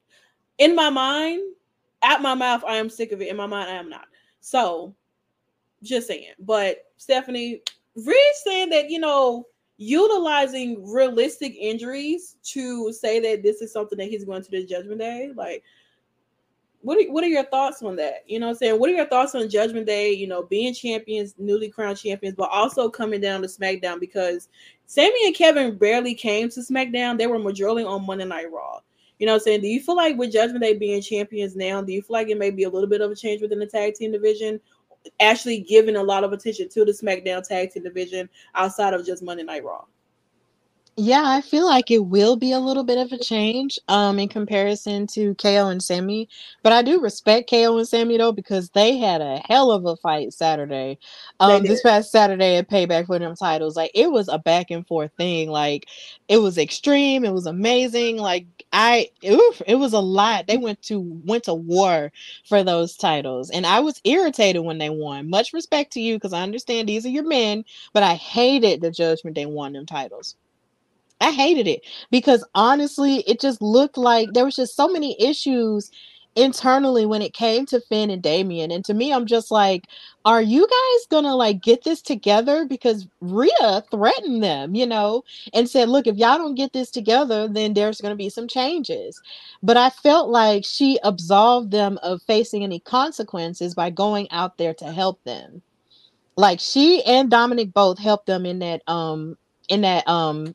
in my mind, at my mouth, I am sick of it. In my mind, I am not. So, just saying. But Stephanie, Ridge saying that, you know, utilizing realistic injuries to say that this is something that he's going to the Judgment Day, like, What are, what are your thoughts on that? You know what I'm saying? What are your thoughts on Judgment Day, you know, being champions, newly crowned champions, but also coming down to SmackDown? Because Sami and Kevin barely came to SmackDown. They were majorly on Monday Night Raw. You know what I'm saying? Do you feel like with Judgment Day being champions now, do you feel like it may be a little bit of a change within the tag team division, actually giving a lot of attention to the SmackDown tag team division outside of just Monday Night Raw? Yeah, I feel like it will be a little bit of a change um in comparison to K O and Sami. But I do respect K O and Sami though, because they had a hell of a fight Saturday. Um this past Saturday at Payback for them titles. Like it was a back and forth thing. Like it was extreme, it was amazing. Like I oof, it was a lot. They went to went to war for those titles. And I was irritated when they won. Much respect to you, because I understand these are your men, but I hated the Judgment Day won them titles. I hated it because honestly, it just looked like there was just so many issues internally when it came to Finn and Damian. And to me, I'm just like, are you guys gonna like get this together? Because Rhea threatened them, you know, and said, look, if y'all don't get this together, then there's gonna be some changes. But I felt like she absolved them of facing any consequences by going out there to help them. Like she and Dominic both helped them in that um in that um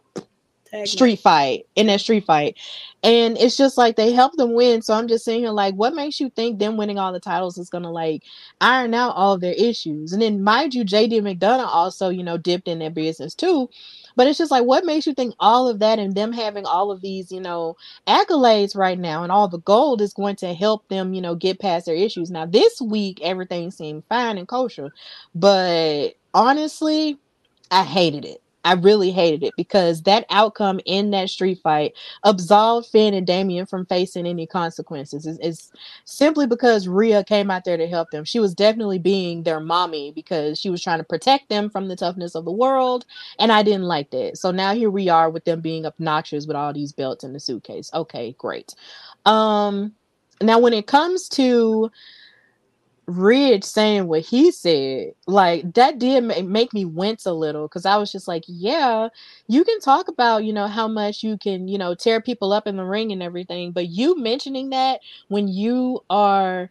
street fight in that street fight, and it's just like they helped them win. So I'm just saying here, like, what makes you think them winning all the titles is gonna like iron out all of their issues? And then mind you, J D McDonough also, you know, dipped in their business too. But it's just like, what makes you think all of that and them having all of these, you know, accolades right now and all the gold is going to help them, you know, get past their issues? Now this week everything seemed fine and kosher, but honestly, I hated it. I really hated it because that outcome in that street fight absolved Finn and Damian from facing any consequences. It's, it's simply because Rhea came out there to help them. She was definitely being their mommy because she was trying to protect them from the toughness of the world, and I didn't like that. So now here we are with them being obnoxious with all these belts in the suitcase. Okay, great. Um, now when it comes to Ridge saying what he said, like that did make me wince a little, because I was just like, yeah, you can talk about, you know, how much you can, you know, tear people up in the ring and everything, but you mentioning that when you are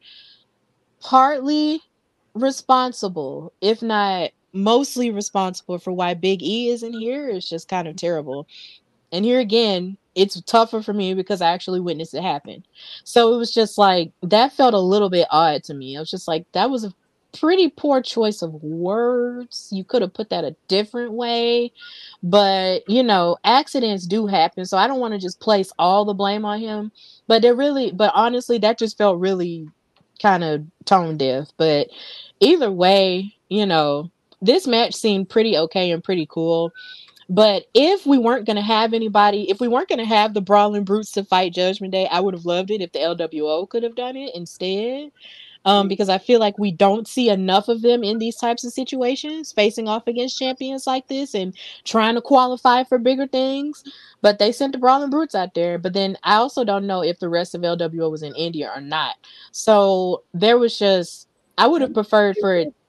partly responsible, if not mostly responsible, for why Big E isn't here is just kind of terrible. And here again, it's tougher for me because I actually witnessed it happen. So it was just like, that felt a little bit odd to me. I was just like, that was a pretty poor choice of words. You could have put that a different way. But, you know, accidents do happen. So I don't want to just place all the blame on him. But they're really, but honestly, that just felt really kind of tone deaf. But either way, you know, this match seemed pretty okay and pretty cool. But if we weren't going to have anybody, if we weren't going to have the Brawling Brutes to fight Judgment Day, I would have loved it if the L W O could have done it instead. Um, because I feel like we don't see enough of them in these types of situations, facing off against champions like this and trying to qualify for bigger things. But they sent the Brawling Brutes out there. But then I also don't know if the rest of L W O was in India or not. So there was just, I would have preferred for it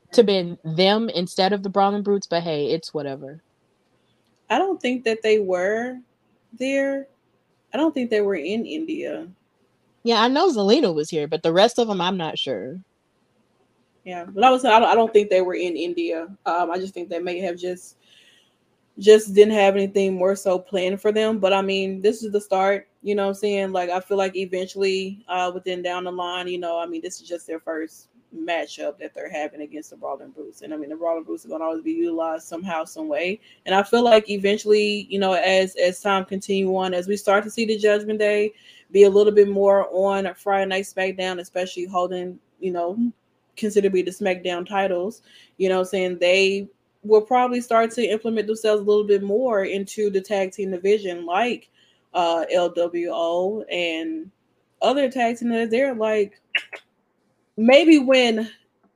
to been them instead of the Brawling Brutes, but hey, it's whatever. I don't think that they were there. I don't think they were in India. Yeah, I know Zelina was here, but the rest of them, I'm not sure. Yeah, but I was I don't, I don't think they were in India. Um, I just think they may have just just didn't have anything more so planned for them. But I mean, this is the start. You know what I'm saying? Like, I feel like eventually, uh, within down the line, you know, I mean, this is just their first matchup that they're having against the Brawling Brutes. And I mean, the Brawling Brutes are going to always be utilized somehow, some way. And I feel like eventually, you know, as as time continue on, as we start to see the Judgment Day be a little bit more on Friday Night SmackDown, especially holding, you know, considerably the SmackDown titles, you know what I'm saying, they will probably start to implement themselves a little bit more into the tag team division, like uh, L W O and other tag teams that they're like, maybe when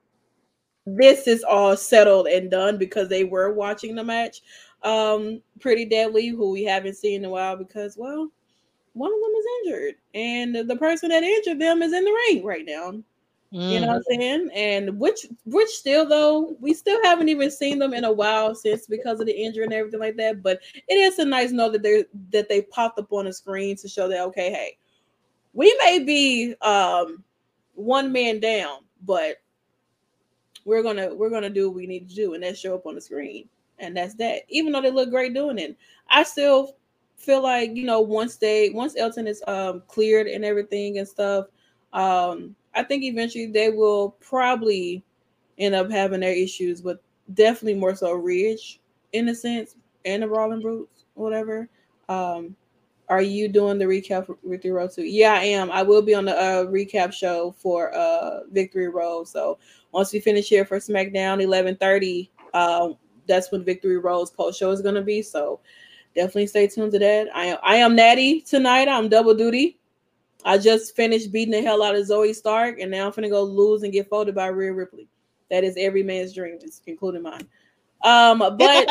this is all settled and done, because they were watching the match, um, Pretty Deadly, who we haven't seen in a while because, well, one of them is injured, and the person that injured them is in the ring right now. Mm. You know what I'm saying? And which which still, though, we still haven't even seen them in a while since, because of the injury and everything like that. But it is a nice note that they that they popped up on the screen to show that, okay, hey, we may be um, one man down, but we're gonna we're gonna do what we need to do, and that's show up on the screen. And that's that. Even though they look great doing it, I still feel like, you know, once they once Elton is um, cleared and everything and stuff, um, I think eventually they will probably end up having their issues, but definitely more so Ridge in a sense, and the Brawling Brutes, whatever. Um, are you doing the recap for Victory Road too? Yeah, I am. I will be on the uh, recap show for uh, Victory Road. So once we finish here for SmackDown, eleven thirty, uh, that's when Victory Road's post show is going to be. So definitely stay tuned to that. I am, I am Natty tonight. I'm double duty. I just finished beating the hell out of Zoe Stark, and now I'm finna go lose and get folded by Rhea Ripley. That is every man's dream, including mine. Um, but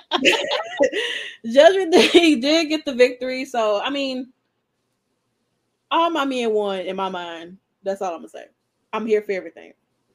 Judgment Day did get the victory, so I mean, all my men won in my mind. That's all I'm gonna say. I'm here for everything.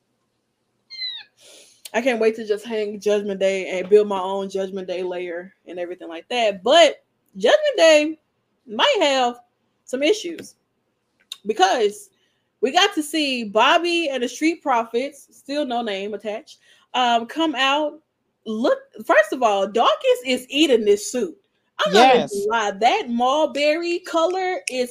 I can't wait to just hang Judgment Day and build my own Judgment Day layer and everything like that. But Judgment Day might have some issues, because we got to see Bobby and the Street Profits, still no name attached, um, come out. Look, first of all, Dawkins is eating this suit. I'm yes. not gonna lie. That mulberry color is.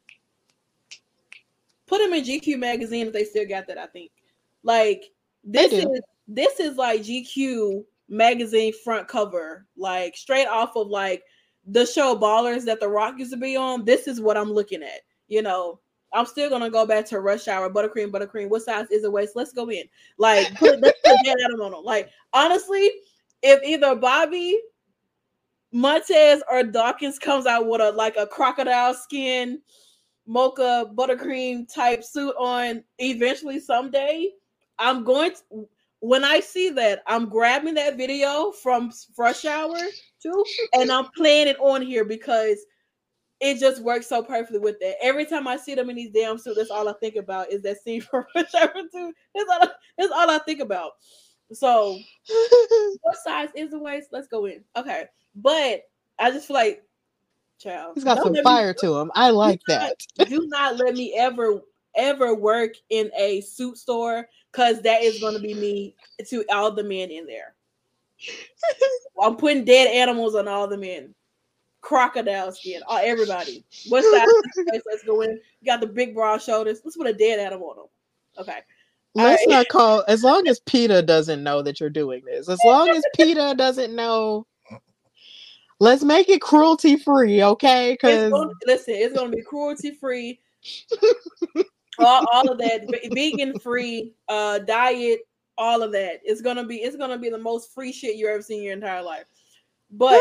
Put them in G Q magazine if they still got that. I think, like, this is this is like G Q magazine front cover, like straight off of like the show Ballers that The Rock used to be on. This is what I'm looking at. You know, I'm still gonna go back to Rush Hour, buttercream, buttercream. What size is the waist? Let's go in. Like, put, let's put that Adam on them. Like, honestly, if either Bobby Montez or Dawkins comes out with a like a crocodile skin mocha buttercream type suit on, eventually someday, I'm going to. When I see that, I'm grabbing that video from Rush Hour too, and I'm playing it on here because it just works so perfectly with that. Every time I see them in these damn suits, that's all I think about is that scene from Rush Hour two. That's all I, that's all I think about. So, what size is the waist? Let's go in. Okay. But I just feel like, child, he's got some fire me, to him. I like do that. Not, do not let me ever, ever work in a suit store, because that is going to be me to all the men in there. I'm putting dead animals on all the men. Crocodile skin, all, everybody. What size? Let's go in. You got the big broad shoulders. Let's put a dead animal on them. Okay. Let's right. not call, as long as PETA doesn't know that you're doing this. As long as PETA doesn't know, let's make it cruelty free, okay? Because listen, it's gonna be cruelty free. all, all of that, vegan free, uh, diet, all of that. It's gonna be it's gonna be the most free shit you ever seen in your entire life. But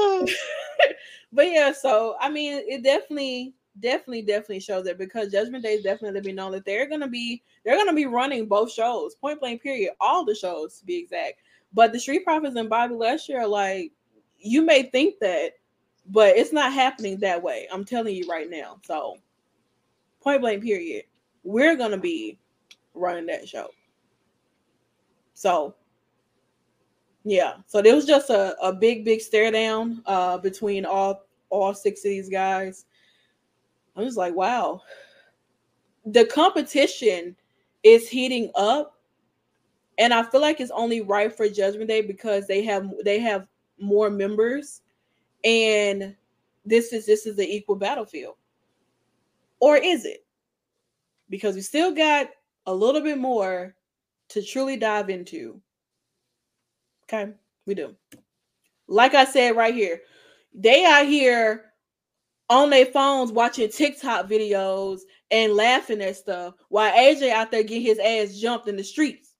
but yeah, so I mean, it definitely. Definitely, definitely shows that, because Judgment Day is definitely be known that they're gonna be they're gonna be running both shows, point blank period, all the shows to be exact. But the Street Profits and Bobby Lashley are like, you may think that, but it's not happening that way. I'm telling you right now. So, point blank period, we're gonna be running that show. So yeah, so there was just a, a big, big stare down uh, between all all six of these guys. I was like, wow, the competition is heating up, and I feel like it's only right for Judgment Day because they have they have more members, and this is this is the equal battlefield, or is it? Because we still got a little bit more to truly dive into. Okay, we do. Like I said right here, they out here on their phones watching TikTok videos and laughing at stuff while A J out there getting his ass jumped in the streets.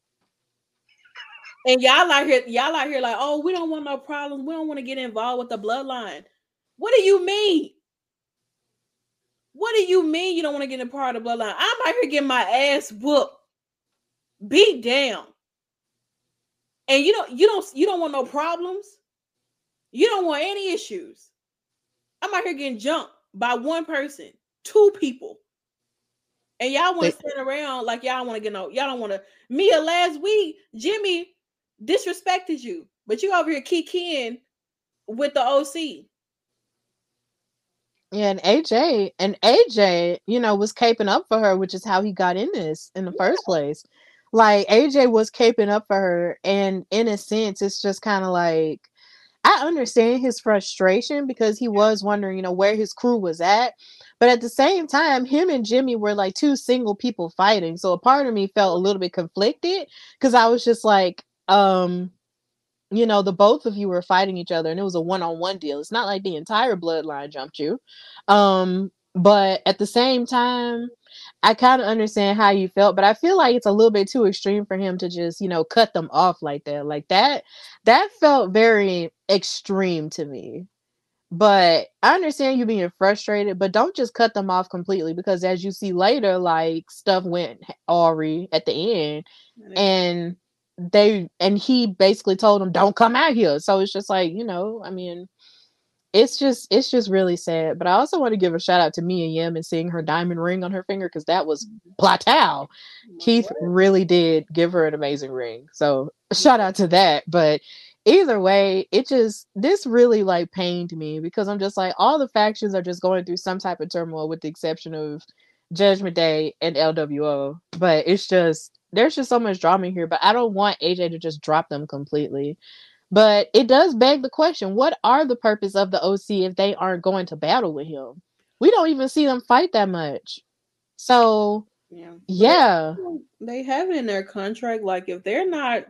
And y'all out here, y'all out here like, oh, we don't want no problems. We don't want to get involved with the bloodline. What do you mean? What do you mean you don't want to get in part of the bloodline? I'm out here getting my ass whooped, beat down. And you don't, you don't, you don't want no problems. You don't want any issues. I'm out here getting jumped by one person, two people. And y'all want to stand around like y'all want to get no, y'all don't want to. Mia, last week, Jimmy disrespected you, but you over here kikiing with the O C. Yeah, and A J, and A J, you know, was caping up for her, which is how he got in this in the yeah. first place. Like, A J was caping up for her, and in a sense, it's just kind of like, I understand his frustration because he was wondering, you know, where his crew was at. But at the same time, him and Jimmy were like two single people fighting. So a part of me felt a little bit conflicted because I was just like, um, you know, the both of you were fighting each other and it was a one-on-one deal. It's not like the entire bloodline jumped you. Um, but at the same time, I kind of understand how you felt, but I feel like it's a little bit too extreme for him to just, you know, cut them off like that. Like that, that felt very extreme to me. But I understand you being frustrated, but don't just cut them off completely because as you see later, like stuff went awry at the end and they, and he basically told them, don't come out here. So it's just like, you know, I mean, it's just it's just really sad. But I also want to give a shout out to Mia Yim and seeing her diamond ring on her finger because that was plateau. Keith really did give her an amazing ring. So shout out to that. But either way, it just this really like pained me because I'm just like all the factions are just going through some type of turmoil with the exception of Judgment Day and L W O. But it's just there's just so much drama here. But I don't want A J to just drop them completely. But it does beg the question, what are the purpose of the O C if they aren't going to battle with him? We don't even see them fight that much. So, yeah. yeah. They have it in their contract. Like, if they're not,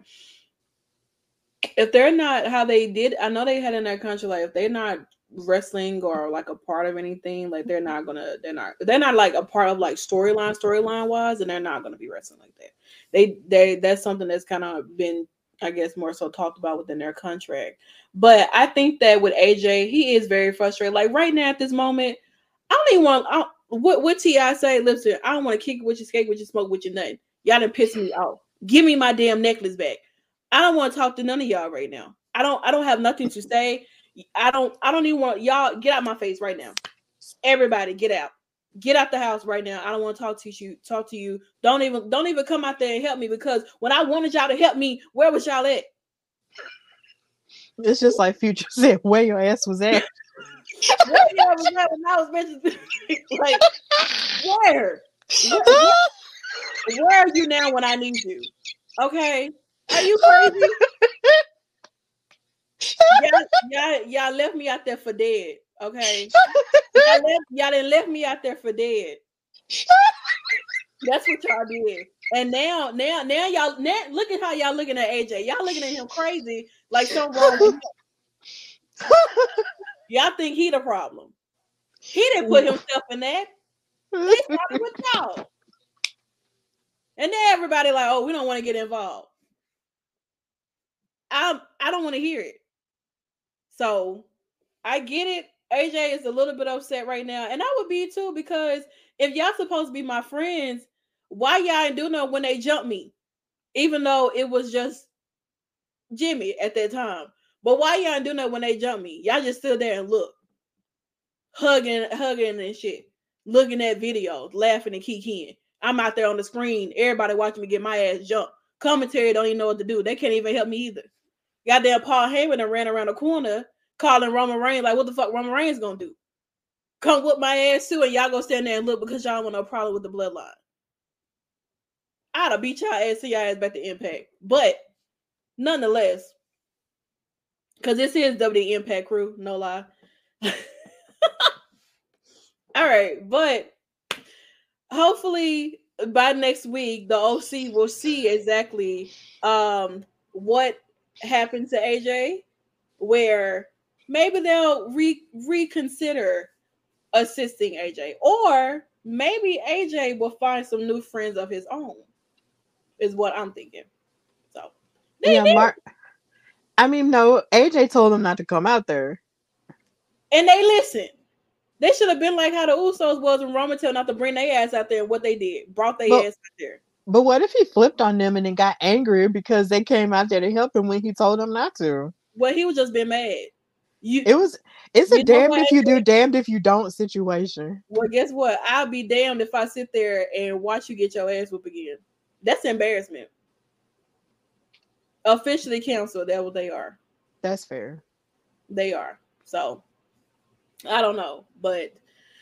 if they're not how they did, I know they had in their contract, like, if they're not wrestling or, like, a part of anything, like, they're not gonna, they're not, they're not, like, a part of, like, storyline, storyline-wise, and they're not gonna be wrestling like that. They, they, that's something that's kind of been, I guess, more so talked about within their contract. But I think that with A J, he is very frustrated. Like right now at this moment, I don't even want, I don't, what what T I say, listen, I don't want to kick it with your skate, with your smoke, with your nothing. Y'all done piss me off. Give me my damn necklace back. I don't want to talk to none of y'all right now. I don't I don't have nothing to say. I don't I don't even want y'all get out my face right now. Everybody get out. Get out the house right now. I don't want to talk to you. Talk to you. Don't even don't even come out there and help me because when I wanted y'all to help me, where was y'all at? It's just like Future said, where your ass was at. Where y'all was at when I was mentioned? Like where? where? Where are you now when I need you? Okay, are you crazy? y'all, y'all, y'all left me out there for dead. Okay, y'all, left, y'all didn't left me out there for dead. That's what y'all did. And now, now, now, y'all, now, look at how y'all looking at A J. Y'all looking at him crazy, like something wrong with him. Y'all think he the problem. He didn't put himself in that. He started with y'all. And then everybody like, oh, we don't want to get involved. I I don't want to hear it. So I get it. A J is a little bit upset right now, and I would be too because if y'all supposed to be my friends, why y'all ain't do nothing when they jumped me? Even though it was just Jimmy at that time. But why y'all ain't do nothing when they jumped me? Y'all just stood there and look. Hugging, hugging and shit. Looking at videos, laughing and kikiing. I'm out there on the screen, everybody watching me get my ass jumped. commentary don't even know what to do. They can't even help me either. Goddamn Paul Heyman and ran around the corner calling Roman Reigns like, what the fuck Roman Reigns gonna do? Come whip my ass too, and y'all go stand there and look because y'all want no problem with the bloodline. I'd have beat y'all ass to y'all ass back to Impact. But nonetheless, because this is W W E Impact crew, no lie. All right, but hopefully by next week, the O C will see exactly um, what happened to A J, where maybe they'll re- reconsider assisting A J, or maybe A J will find some new friends of his own, is what I'm thinking. So, yeah, Mark. I mean, no, A J told him not to come out there, and they listened. They should have been like how the Usos was when Roman told not to bring their ass out there, and what they did, brought their but, ass out there. But what if he flipped on them and then got angry because they came out there to help him when he told them not to? Well, he was just been mad. You, it was. It's a damned if you do, damned if you don't situation. Well, guess what? I'll be damned if I sit there and watch you get your ass whooped again. That's embarrassment. Officially canceled. That's what they are. That's fair. They are. So, I don't know, but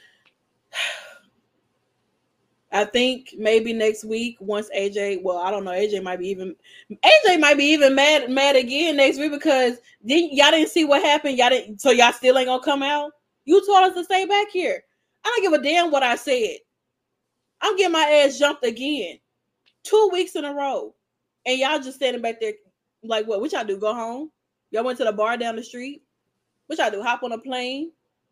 I think maybe next week once A J, well, I don't know, A J might be even A J might be even mad mad again next week because didn't, y'all didn't see what happened. Y'all didn't, so y'all still ain't gonna come out. You told us to stay back here. I don't give a damn what I said. I'm getting my ass jumped again, two weeks in a row, and y'all just standing back there like what? What y'all do? Go home? Y'all went to the bar down the street? What y'all do? Hop on a plane?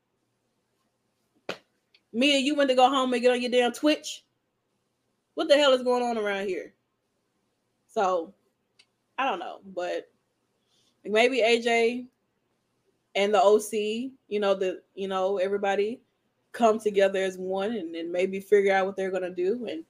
Me and you went to go home and get on your damn Twitch? What the hell is going on around here? So, I don't know, but maybe A J and the O C, you know, the you know, everybody come together as one and then maybe figure out what they're gonna do. And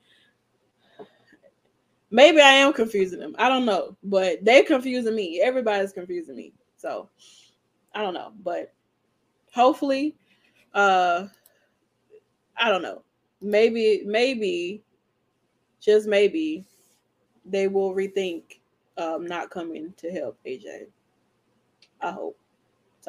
maybe I am confusing them. I don't know, but they're confusing me. Everybody's confusing me. So, I don't know, but hopefully, uh, I don't know. Maybe, maybe, just maybe, they will rethink um, not coming to help A J. I hope. So,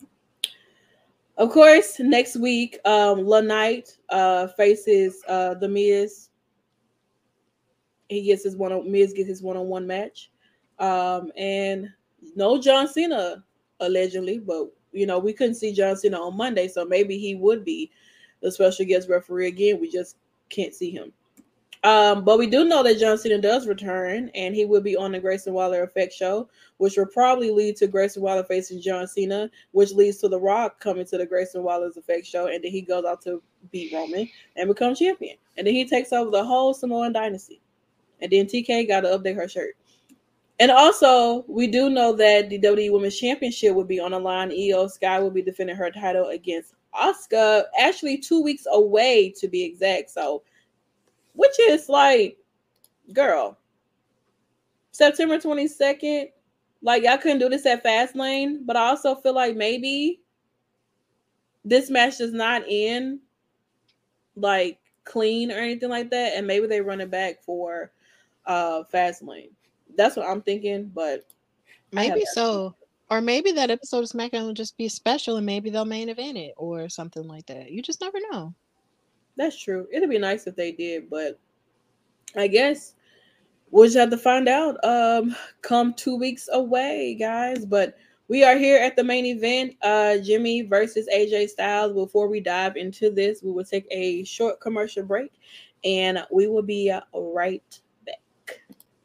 of course, next week, um, La Knight uh, faces uh, the Miz. He gets his one. Miz gets his one-on-one match, um, and no John Cena allegedly, but you know we couldn't see John Cena on Monday, so maybe he would be the special guest referee again. We just can't see him. Um, but we do know that John Cena does return, and he will be on the Grayson Waller Effect show, which will probably lead to Grayson Waller facing John Cena, which leads to The Rock coming to the Grayson Waller's Effect show, and then he goes out to beat Roman and become champion. And then he takes over the whole Samoan dynasty. And then T K got to update her shirt. And also, we do know that the W W E Women's Championship will be on the line. Io Sky will be defending her title against Asuka, actually two weeks away to be exact. So, which is like, girl, September twenty-second. Like, I couldn't do this at Fastlane, but I also feel like maybe this match does not end like clean or anything like that, and maybe they run it back for uh Fastlane. That's what I'm thinking, but maybe so. Or maybe that episode of SmackDown will just be special and maybe they'll main event it or something like that. You just never know. That's true. It'd be nice if they did, but I guess we'll just have to find out um come two weeks away, guys. But we are here at the main event, uh Jimmy versus A J Styles. Before we dive into this, we will take a short commercial break and we will be uh, right back.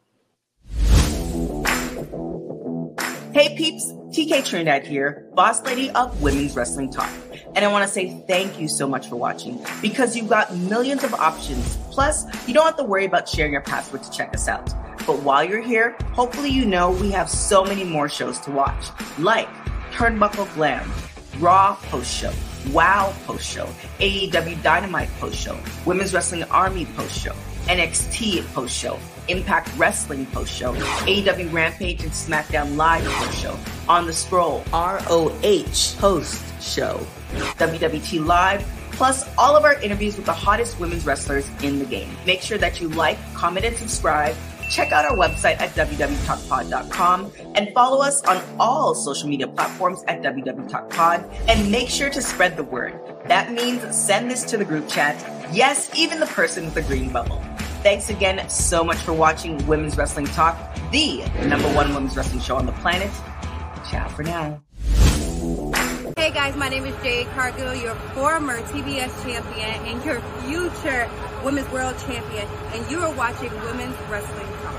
Hey peeps, T K Trinidad here, boss lady of Women's Wrestling Talk. And I want to say thank you so much for watching because you've got millions of options. Plus, you don't have to worry about sharing your password to check us out. But while you're here, hopefully you know we have so many more shows to watch, like Turnbuckle Glam, Raw Post-Show, WoW Post-Show, A E W Dynamite Post-Show, Women's Wrestling Army Post-Show, N X T Post-Show, Impact Wrestling Post-Show, A E W Rampage and SmackDown Live Post-Show, On the Scroll, R O H Post-Show, W W T Live, plus all of our interviews with the hottest women's wrestlers in the game. Make sure that you like, comment, and subscribe check out our website at w w talk pod dot com and follow us on all social media platforms at w w talk pod, and make sure to spread the word. That means send this to the group chat. Yes, even the person with the green bubble. Thanks again so much for watching Women's Wrestling Talk, the number one women's wrestling show on the planet. Ciao for now. Hey guys, my name is Jade Cargill, your former T B S champion and your future Women's World Champion, and you are watching Women's Wrestling Talk.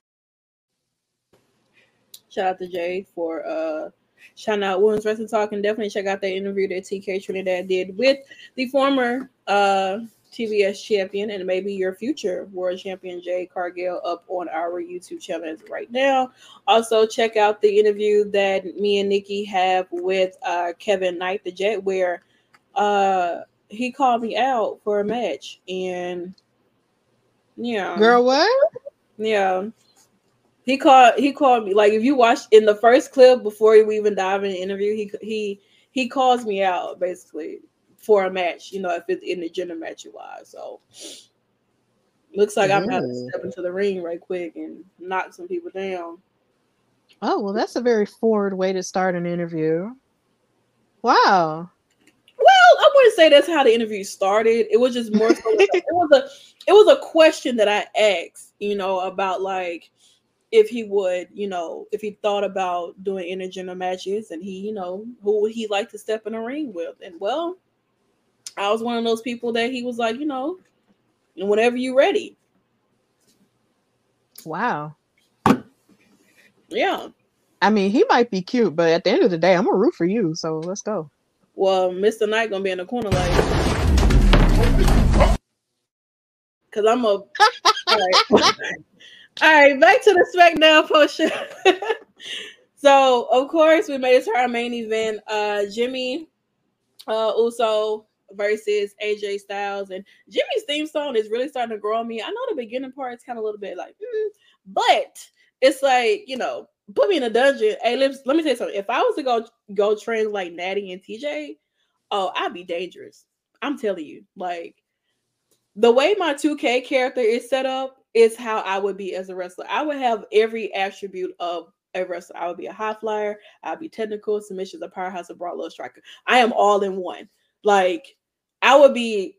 Shout out to Jade for uh, shouting out Women's Wrestling Talk, and definitely check out that interview that T K Trinidad did with the former uh, T B S champion and maybe your future world champion Jade Cargill up on our YouTube channel right now. Also, check out the interview that me and Nikki have with uh, Kevin Knight, the Jet, where uh, he called me out for a match. And yeah, girl, what? Yeah, he called. He called me. Like, if you watch in the first clip before we even dive in the interview, he he he calls me out basically for a match, you know, if it's in the gender match wise. So looks like I'm about to step into the ring right quick and knock some people down. Oh, well, that's a very forward way to start an interview. Wow. Well, I wouldn't say that's how the interview started. It was just more so like, it was a it was a question that I asked, you know, about like if he would, you know, if he thought about doing intergender matches, and he, you know, who would he like to step in a ring with? And well, I was one of those people that he was like, you know, whenever you're ready. Wow. Yeah. I mean, he might be cute, but at the end of the day, I'm gonna root for you. So let's go. Well, Mister Knight gonna be in the corner like, cause I'm a. All right. All right, back to the SmackDown post show. So of course we made it to our main event. Uh, Jimmy uh, Uso versus A J Styles, and Jimmy's theme song is really starting to grow on me. I know the beginning part is kind of a little bit like, mm, but it's like, you know, put me in a dungeon. Hey, let, let me tell you something. If I was to go go train like Natty and T J, oh, I'd be dangerous. I'm telling you, like the way my two K character is set up is how I would be as a wrestler. I would have every attribute of a wrestler. I would be a high flyer. I'd be technical, submissions, a powerhouse, a broad low striker. I am all in one. Like, I would be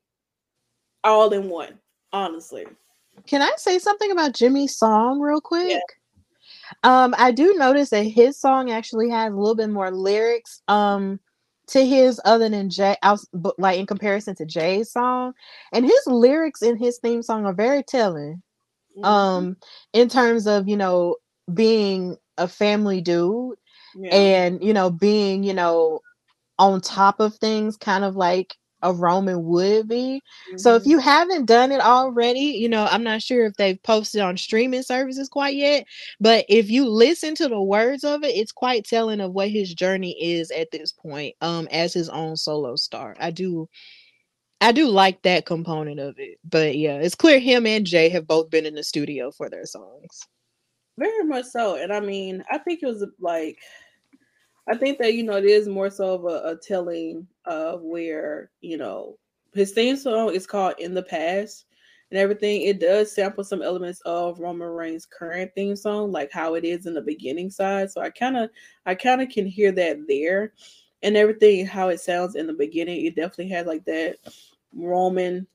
all in one, honestly. Can I say something about Jimmy's song real quick? Yeah. Um, I do notice that his song actually has a little bit more lyrics um to his other than Jay, like in comparison to Jay's song. And his lyrics in his theme song are very telling. Mm-hmm. Um, in terms of, you know, being a family dude, yeah, and, you know, being, you know, on top of things, kind of like a Roman would be. Mm-hmm. So if you haven't done it already, you know, I'm not sure if they've posted on streaming services quite yet, but if you listen to the words of it, it's quite telling of what his journey is at this point, um, as his own solo star. I do, I do like that component of it. But yeah, it's clear him and Jay have both been in the studio for their songs. Very much so. And I mean, I think it was like, I think that, you know, it is more so of a, a telling of where, you know, his theme song is called In the Past and everything. It does sample some elements of Roman Reigns' current theme song, like how it is in the beginning side. So I kind of, I kind of can hear that there and everything, how it sounds in the beginning. It definitely has like that Roman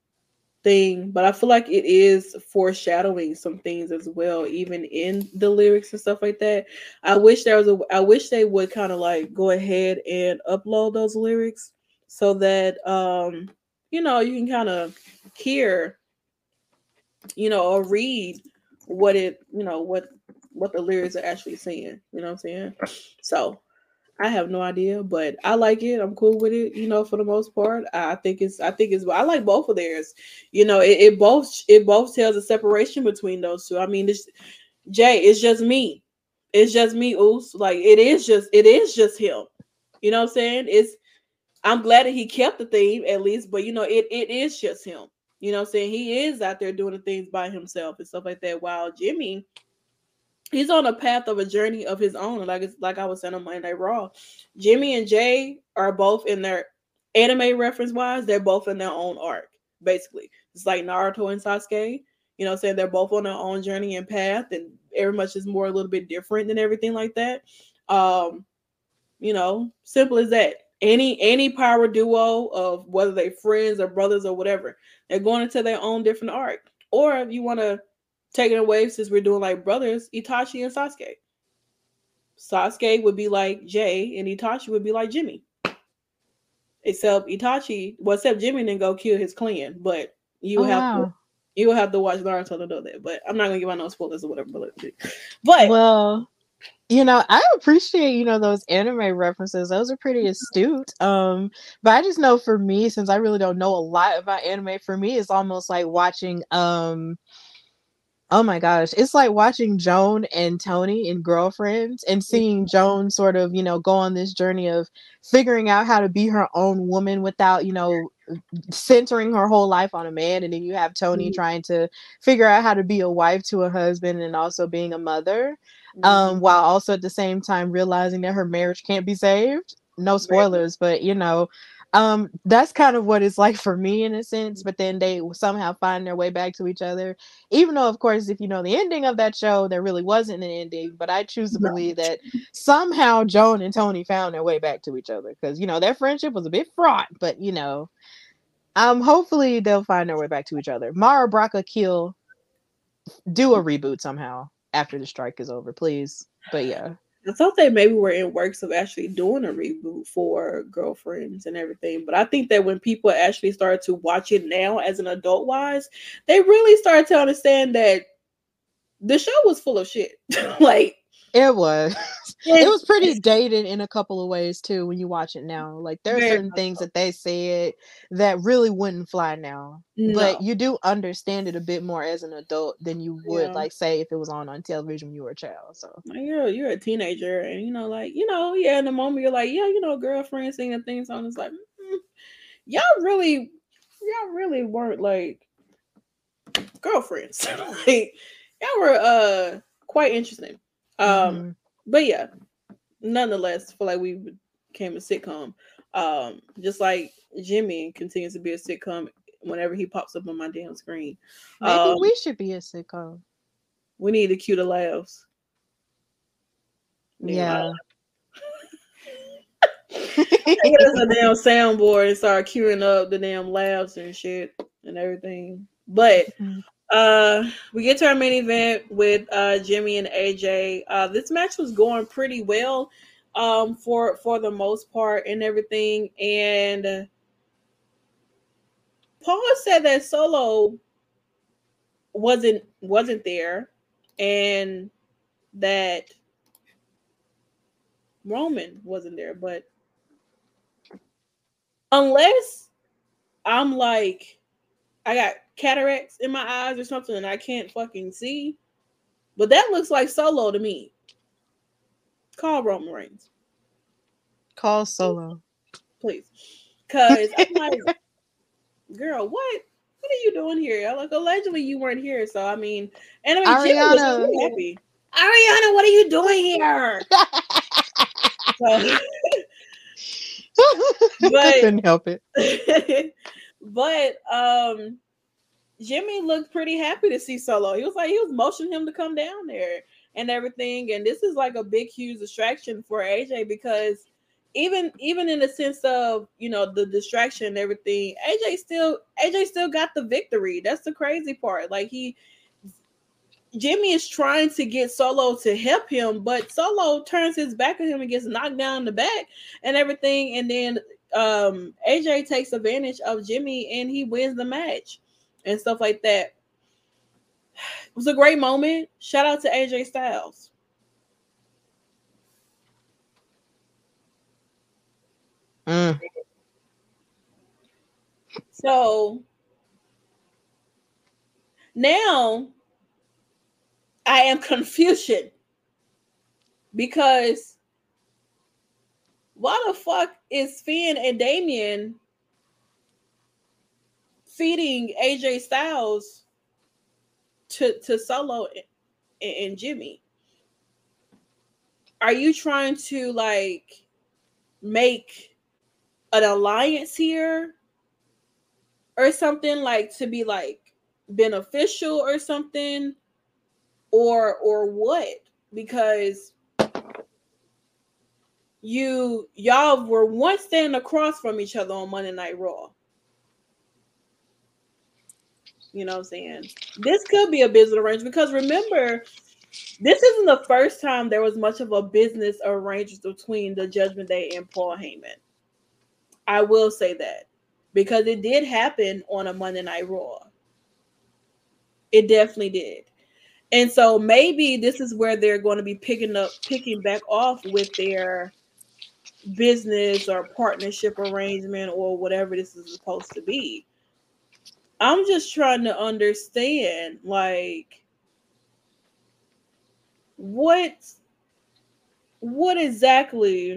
thing, but I feel like it is foreshadowing some things as well, even in the lyrics and stuff like that. I wish there was a I wish they would kind of like go ahead and upload those lyrics so that um you know, you can kind of hear, you know, or read what it, you know, what what the lyrics are actually saying, you know what I'm saying? So I have no idea, but I like it. I'm cool with it, you know, for the most part. I think it's, I think it's, I like both of theirs. You know, it, it both, it both tells a separation between those two. I mean, this Jay, it's just me. It's just me, Oos. Like, it is just, it is just him. You know what I'm saying? It's, I'm glad that he kept the theme at least, but you know, it, it is just him. You know what I'm saying? He is out there doing the things by himself and stuff like that. While Jimmy, he's on a path of a journey of his own. Like it's, like I was saying on Monday Night Raw, Jimmy and Jay are both in their anime reference wise. They're both in their own arc, basically. It's like Naruto and Sasuke. You know, saying they're both on their own journey and path, and every much is more a little bit different than everything like that. Um, you know, simple as that. Any any power duo of whether they friends or brothers or whatever, they're going into their own different arc. Or if you want to take it away, since we're doing like brothers, Itachi and Sasuke. Sasuke would be like Jay, and Itachi would be like Jimmy. Except Itachi, well, except Jimmy didn't go kill his clan, but you Oh, have wow. to, you will have to watch Naruto to know that. But I'm not gonna give out no spoilers or whatever. But, but Well, you know, I appreciate, you know, those anime references. Those are pretty astute. Um, but I just know for me, since I really don't know a lot about anime, for me it's almost like watching um oh my gosh, it's like watching Joan and Tony in Girlfriends and seeing Joan sort of, you know, go on this journey of figuring out how to be her own woman without, you know, centering her whole life on a man. And then you have Tony Mhm. trying to figure out how to be a wife to a husband and also being a mother, Mhm. um, while also at the same time realizing that her marriage can't be saved. No spoilers, but you know, um, that's kind of what it's like for me in a sense. But then they somehow find their way back to each other, even though, of course, if you know the ending of that show, there really wasn't an ending. But I choose to believe that somehow Joan and Tony found their way back to each other, because you know their friendship was a bit fraught, but you know, um, hopefully they'll find their way back to each other. Mara, Braka, Kill, do a reboot somehow after the strike is over, please. But yeah. I thought they maybe were in works of actually doing a reboot for Girlfriends and everything. But I think that when people actually started to watch it now as an adult wise, they really started to understand that the show was full of shit. Like, It was. it's, It was pretty dated in a couple of ways too when you watch it now. Like there are very certain much things so. that they said that really wouldn't fly now. No. But you do understand it a bit more as an adult than you would Yeah. like say if it was on on television when you were a child. So Like, you're you're a teenager, and you know, like, you know, yeah, in the moment you're like, yeah, you know, girlfriend singing things on. It's like, mm, y'all really, y'all really weren't like girlfriends. Like, y'all were uh quite interesting. Um, mhm. but yeah, nonetheless, feel like we became a sitcom. Um, just like Jimmy continues to be a sitcom whenever he pops up on my damn screen. Maybe Um, we should be a sitcom. we need to cue the laughs. Yeah. Get us a damn soundboard and start queuing up the damn laughs and shit and everything. But Mhm. uh we get to our main event with uh Jimmy and A J. Uh this match was going pretty well um for for the most part and everything. And uh, Paul said that Solo wasn't wasn't there and that Roman wasn't there, but unless I'm like I got cataracts in my eyes or something and I can't fucking see. But that looks like Solo to me. Call Roman Reigns, Call Solo. please. Cause I'm like, girl, what? What are you doing here? Like, allegedly you weren't here. So I mean, and I mean, Jimmy was Ariana. really happy. Ariana, what are you doing here? So, I but couldn't help it. but um Jimmy looked pretty happy to see Solo. He was like, he was motioning him to come down there and everything. And this is like a big, huge distraction for A J because even even in the sense of, you know, the distraction and everything, A J still A J still got the victory. That's the crazy part. Like he Jimmy is trying to get Solo to help him, but Solo turns his back on him and gets knocked down in the back and everything. And then um, A J takes advantage of Jimmy and he wins the match and stuff like that. It was a great moment. Shout out to A J Styles. Mm. So now I am confusion because why the fuck is Finn and Damien feeding A J Styles to, to Solo and, and Jimmy? Are you trying to like make an alliance here or something, like to be like beneficial or something, or or what? Because you y'all were once standing across from each other on Monday Night Raw. You know what I'm saying? This could be a business arrangement because remember, this isn't the first time there was much of a business arrangement between the Judgment Day and Paul Heyman. I will say that because it did happen on a Monday Night Raw. It definitely did. And so maybe this is where they're going to be picking up, picking back off with their business or partnership arrangement or whatever this is supposed to be. I'm just trying to understand, like, what, what exactly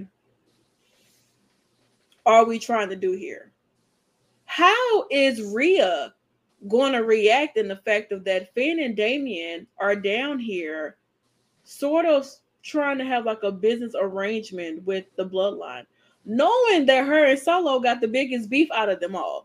are we trying to do here? How is Rhea going to react in the fact of that Finn and Damian are down here sort of trying to have like a business arrangement with the Bloodline, knowing that her and Solo got the biggest beef out of them all?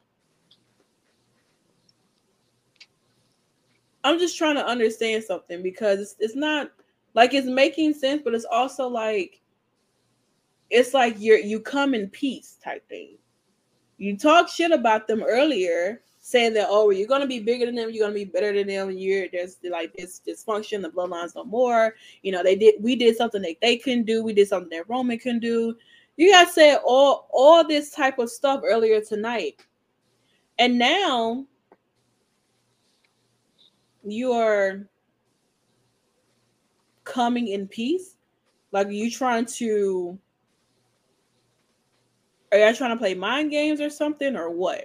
I'm just trying to understand something because it's, it's not like it's making sense, but it's also like it's like you're you come in peace type thing. You talk shit about them earlier, saying that, oh, you're gonna be bigger than them, you're gonna be better than them. You're there's like this dysfunction, the bloodlines no more. You know, they did we did something that they couldn't do, we did something that Roman couldn't do. You guys said all all this type of stuff earlier tonight, and now you are coming in peace. Like, are you trying to? Are y'all trying to play mind games or something, or what?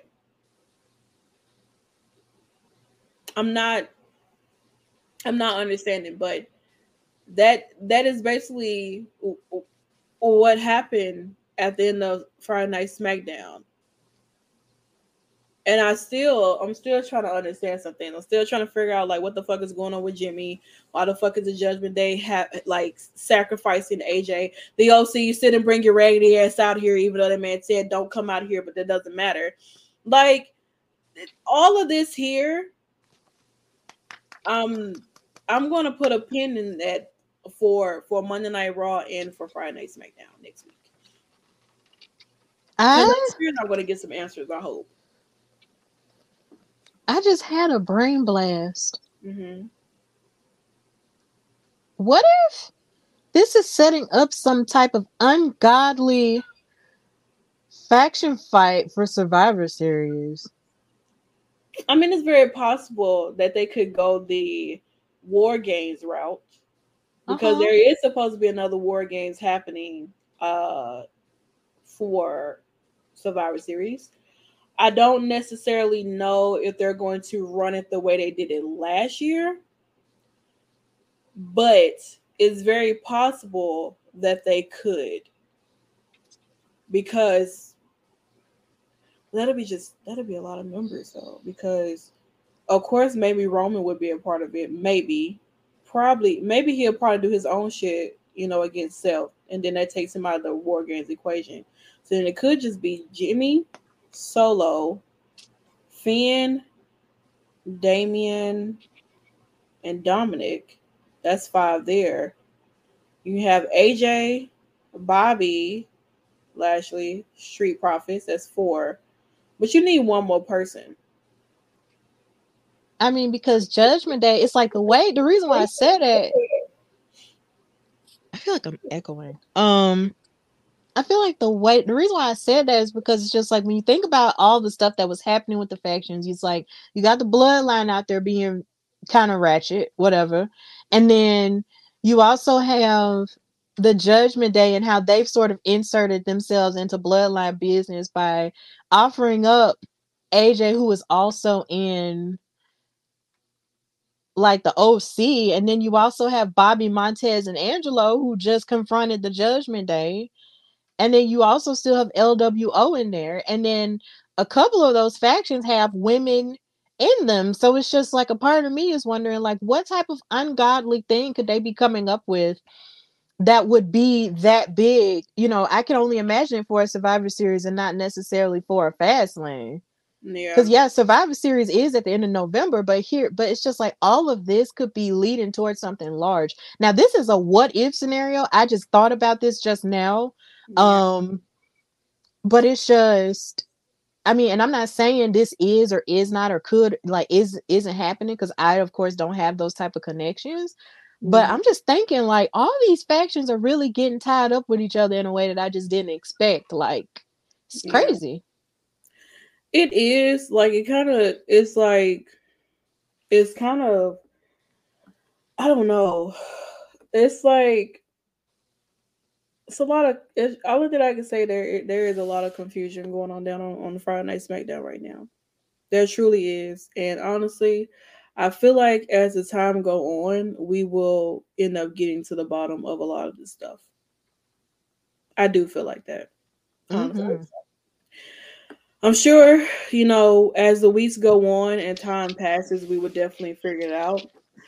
I'm not I'm not understanding, but that that is basically what happened at the end of Friday Night SmackDown. And I still I'm still trying to understand something. I'm still trying to figure out like what the fuck is going on with Jimmy. Why the fuck is the Judgment Day ha- like sacrificing A J? The O C, you sit and bring your raggedy ass out here, even though that man said don't come out here, but that doesn't matter. Like, all of this here, um, I'm gonna put a pin in that for for Monday Night Raw and for Friday Night SmackDown next week. I, I'm gonna get some answers, I hope. I just had a brain blast. Mm-hmm. What if this is setting up some type of ungodly faction fight for Survivor Series? I mean, it's very possible that they could go the War Games route because uh-huh. there is supposed to be another War Games happening uh, for Survivor Series. I don't necessarily know if they're going to run it the way they did it last year, but it's very possible that they could, because that'll be just that'll be a lot of numbers though. Because of course maybe Roman would be a part of it, maybe, probably, maybe he'll probably do his own shit, you know, against Seth, and then that takes him out of the War Games equation. So then it could just be Jimmy, Solo, Finn, Damian, and Dominic. That's five there. You have A J, Bobby, Lashley, Street Profits. That's four. But you need one more person. I mean, because Judgment Day, it's like the way, the reason why I said it, I feel like I'm echoing. Um, I feel like the way, the reason why I said that is because it's just like when you think about all the stuff that was happening with the factions, it's like you got the Bloodline out there being kind of ratchet, whatever. And then you also have the Judgment Day and how they've sort of inserted themselves into Bloodline business by offering up A J, who is also in like the O C, and then you also have Bobby, Montez, and Angelo, who just confronted the Judgment Day. And then you also still have L W O in there. And then a couple of those factions have women in them. So it's just like a part of me is wondering, like, what type of ungodly thing could they be coming up with that would be that big? You know, I can only imagine it for a Survivor Series and not necessarily for a Fastlane. Yeah. Because yeah, Survivor Series is at the end of November, but here, but it's just like all of this could be leading towards something large. Now, this is a what if scenario. I just thought about this just now. Yeah. Um, but it's just, I mean, and I'm not saying this is or is not or could like is isn't happening because I of course don't have those type of connections. But Mhm. I'm just thinking like all these factions are really getting tied up with each other in a way that I just didn't expect. Like it's Yeah. crazy. It is like it kind of it's like it's kind of I don't know. It's like it's a lot of it's, all that I can say there there is a lot of confusion going on down on, on the Friday Night SmackDown right now. There truly is, and honestly, I feel like as the time go on, we will end up getting to the bottom of a lot of this stuff. I do feel like that. Honestly. Mm-hmm. I'm sure, you know, as the weeks go on and time passes, we would definitely figure it out.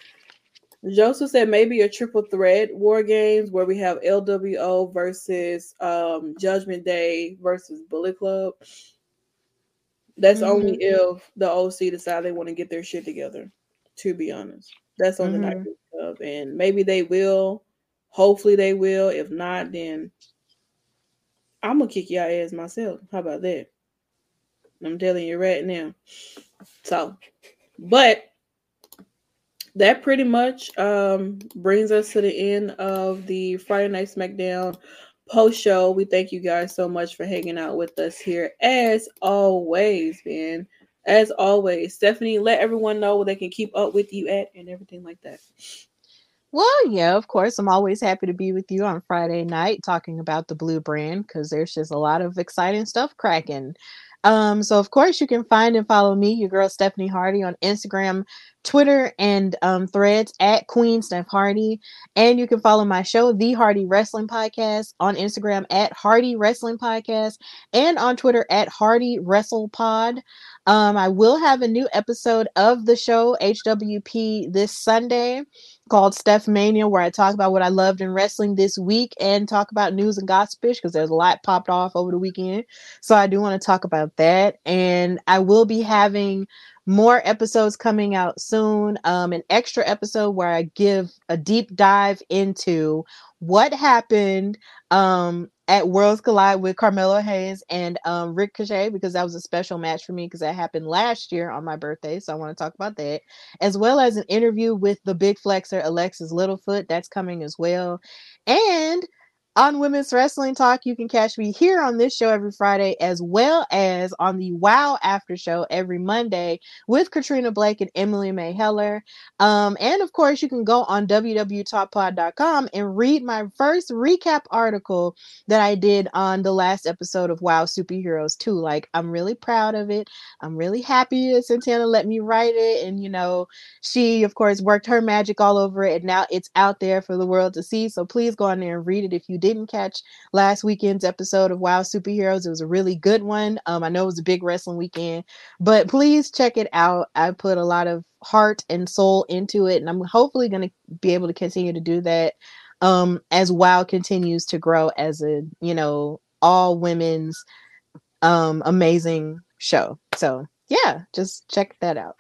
Joseph said maybe a triple threat war games where we have L W O versus um, Judgment Day versus Bullet Club. That's Mm-hmm. only if the O C decide they want to get their shit together. To be honest, that's on the night of, and maybe they will. Hopefully, they will. If not, then I'm gonna kick your ass myself. How about that? I'm telling you right now. So, but that pretty much um, brings us to the end of the Friday Night SmackDown post show. We thank you guys so much for hanging out with us here, as always, man. As always, Stephanie, let everyone know where they can keep up with you at and everything like that. Well, yeah, of course. I'm always happy to be with you on Friday night talking about the Blue brand because there's just a lot of exciting stuff cracking. Um, so of course you can find and follow me, your girl Stephanie Hardy, on Instagram, Twitter, and um, Threads at Queen Steph Hardy. And you can follow my show, The Hardy Wrestling Podcast, on Instagram at Hardy Wrestling Podcast and on Twitter at Hardy Wrestle Pod. Um, I will have a new episode of the show, H W P, this Sunday called Steph Mania, where I talk about what I loved in wrestling this week and talk about news and gossipish because there's a lot popped off over the weekend. So I do want to talk about that. And I will be having more episodes coming out soon. Um, an extra episode where I give a deep dive into what happened um, at Worlds Collide with Carmelo Hayes and um, Ricochet, because that was a special match for me because that happened last year on my birthday. So I want to talk about that, as well as an interview with the big flexer Alexis Littlefoot. That's coming as well. And on Women's Wrestling Talk, you can catch me here on this show every Friday, as well as on the WOW After Show every Monday with Katrina Blake and Emily May Heller. Um, and of course, you can go on w w w dot talk pod dot com and read my first recap article that I did on the last episode of WOW Superheroes two. Like, I'm really proud of it. I'm really happy that Santana let me write it. And, you know, she, of course, worked her magic all over it. And now it's out there for the world to see. So please go on there and read it if you didn't catch last weekend's episode of WOW Superheroes. It was a really good one. Um, I know it was a big wrestling weekend, but please check it out. I put a lot of heart and soul into it, and I'm hopefully going to be able to continue to do that um, as WOW continues to grow as a, you know, all women's um, amazing show. So yeah, just check that out.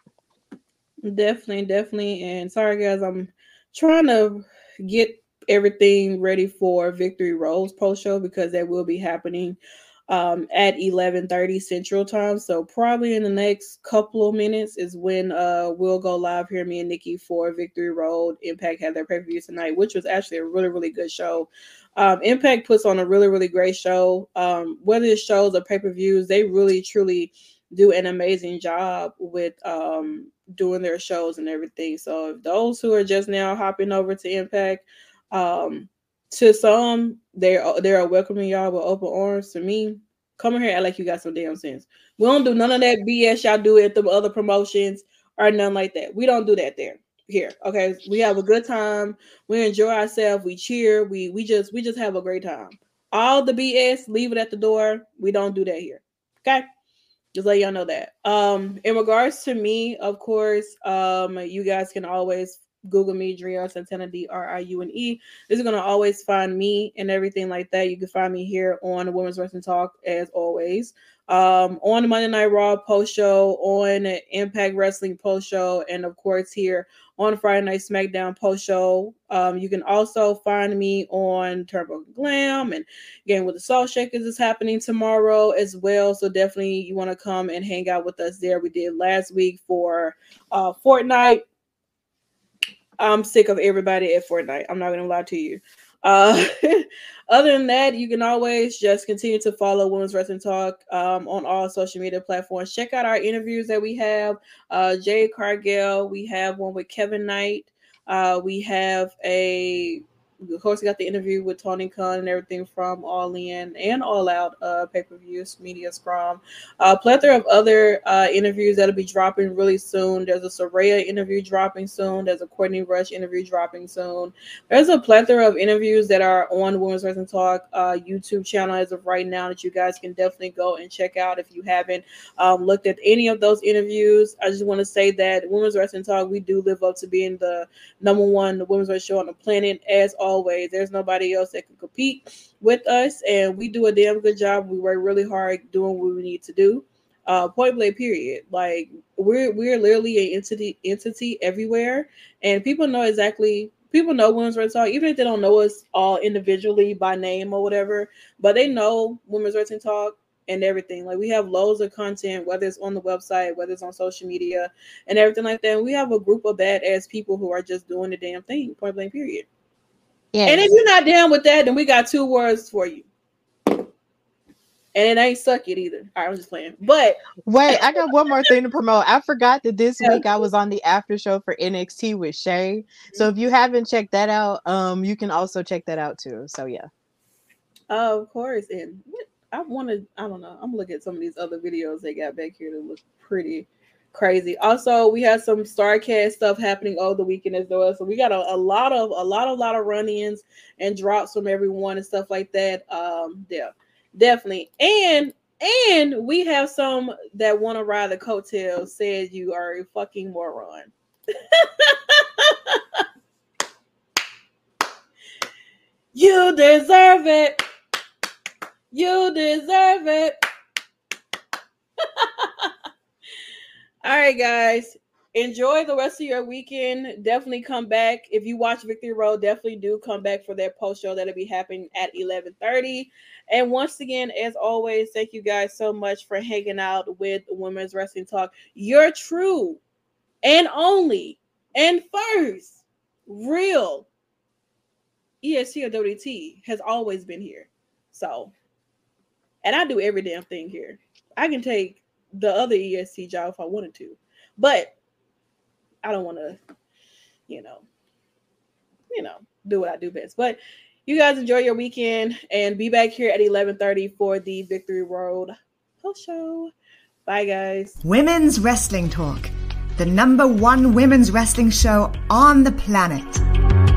Definitely, definitely. And sorry, guys, I'm trying to get everything ready for Victory Rose post show because that will be happening um, at eleven thirty Central Time. So probably in the next couple of minutes is when uh, we'll go live here, me and Nikki, for Victory Road. Impact had their pay-per-view tonight, which was actually a really, really good show. Um, Impact puts on a really, really great show. Um, whether it's shows or pay-per-views, they really, truly do an amazing job with um, doing their shows and everything. So if those who are just now hopping over to Impact, um, to some, they're they're welcoming y'all with open arms. To me, come in here and act like you got some damn sense. We don't do none of that B S y'all do at the other promotions or nothing like that. We don't do that there. Here, okay? We have a good time. We enjoy ourselves. We cheer. We we just we just have a great time. All the B S, leave it at the door. We don't do that here. Okay? Just let y'all know that. Um, in regards to me, of course, um, you guys can always Google me, Drione Santana, D R I U N E. This is gonna always find me and everything like that. You can find me here on Women's Wrestling Talk as always. um, on the Monday Night Raw post show, on Impact Wrestling post show, and of course here on Friday Night SmackDown post show. Um, you can also find me on Turbo Glam, and Game with the Salt Shakers is happening tomorrow as well. So definitely you want to come and hang out with us there. We did last week for uh, Fortnite. I'm sick of everybody at Fortnite. I'm not going to lie to you. Uh, other than that, you can always just continue to follow Women's Wrestling Talk um, on all social media platforms. Check out our interviews that we have. Uh, Jade Cargill, we have one with Kevin Knight. Uh, we have a, of course, we got the interview with Tony Khan and everything from All In and All Out uh, pay-per-views, Media Scrum. A uh, plethora of other uh, interviews that'll be dropping really soon. There's a Soraya interview dropping soon. There's a Courtney Rush interview dropping soon. There's a plethora of interviews that are on Women's Wrestling Talk uh, YouTube channel as of right now that you guys can definitely go and check out if you haven't um, looked at any of those interviews. I just want to say that Women's Wrestling Talk, we do live up to being the number one the women's wrestling show on the planet. As always, there's nobody else that can compete with us, and we do a damn good job. We work really hard doing what we need to do. Uh, point blank, period. Like we're we're literally an entity entity everywhere, and people know exactly. People know Women's Wrestling Talk, even if they don't know us all individually by name or whatever, but they know Women's Wrestling Talk and everything. Like we have loads of content, whether it's on the website, whether it's on social media, and everything like that. And we have a group of badass people who are just doing the damn thing. Point blank, period. Yes. And if you're not down with that, then we got two words for you. And it ain't suck it either. All right, I'm just playing. But wait, I got one more thing to promote. I forgot that this week I was on the after show for N X T with Shay. So if you haven't checked that out, um, you can also check that out too. So yeah. Uh, of course. And I want to, I don't know. I'm looking at some of these other videos they got back here that look pretty crazy. Also, we had some StarCast stuff happening over the weekend as well. So we got a, a lot of, a lot of, lot of run-ins and drops from everyone and stuff like that. Um, yeah. Definitely. And and we have some that want to ride the coattails said you are a fucking moron. You deserve it. You deserve it. All right, guys. Enjoy the rest of your weekend. Definitely come back. If you watch Victory Road, definitely do come back for that post show that'll be happening at eleven thirty. And once again, as always, thank you guys so much for hanging out with Women's Wrestling Talk. Your true and only and first real E S T or W T has always been here. So, and I do every damn thing here. I can take the other E S T job if I wanted to, but I don't want to, you know, you know, do what I do best. But you guys enjoy your weekend and be back here at eleven thirty for the Victory Road post show. Bye, guys. Women's Wrestling Talk, the number one women's wrestling show on the planet.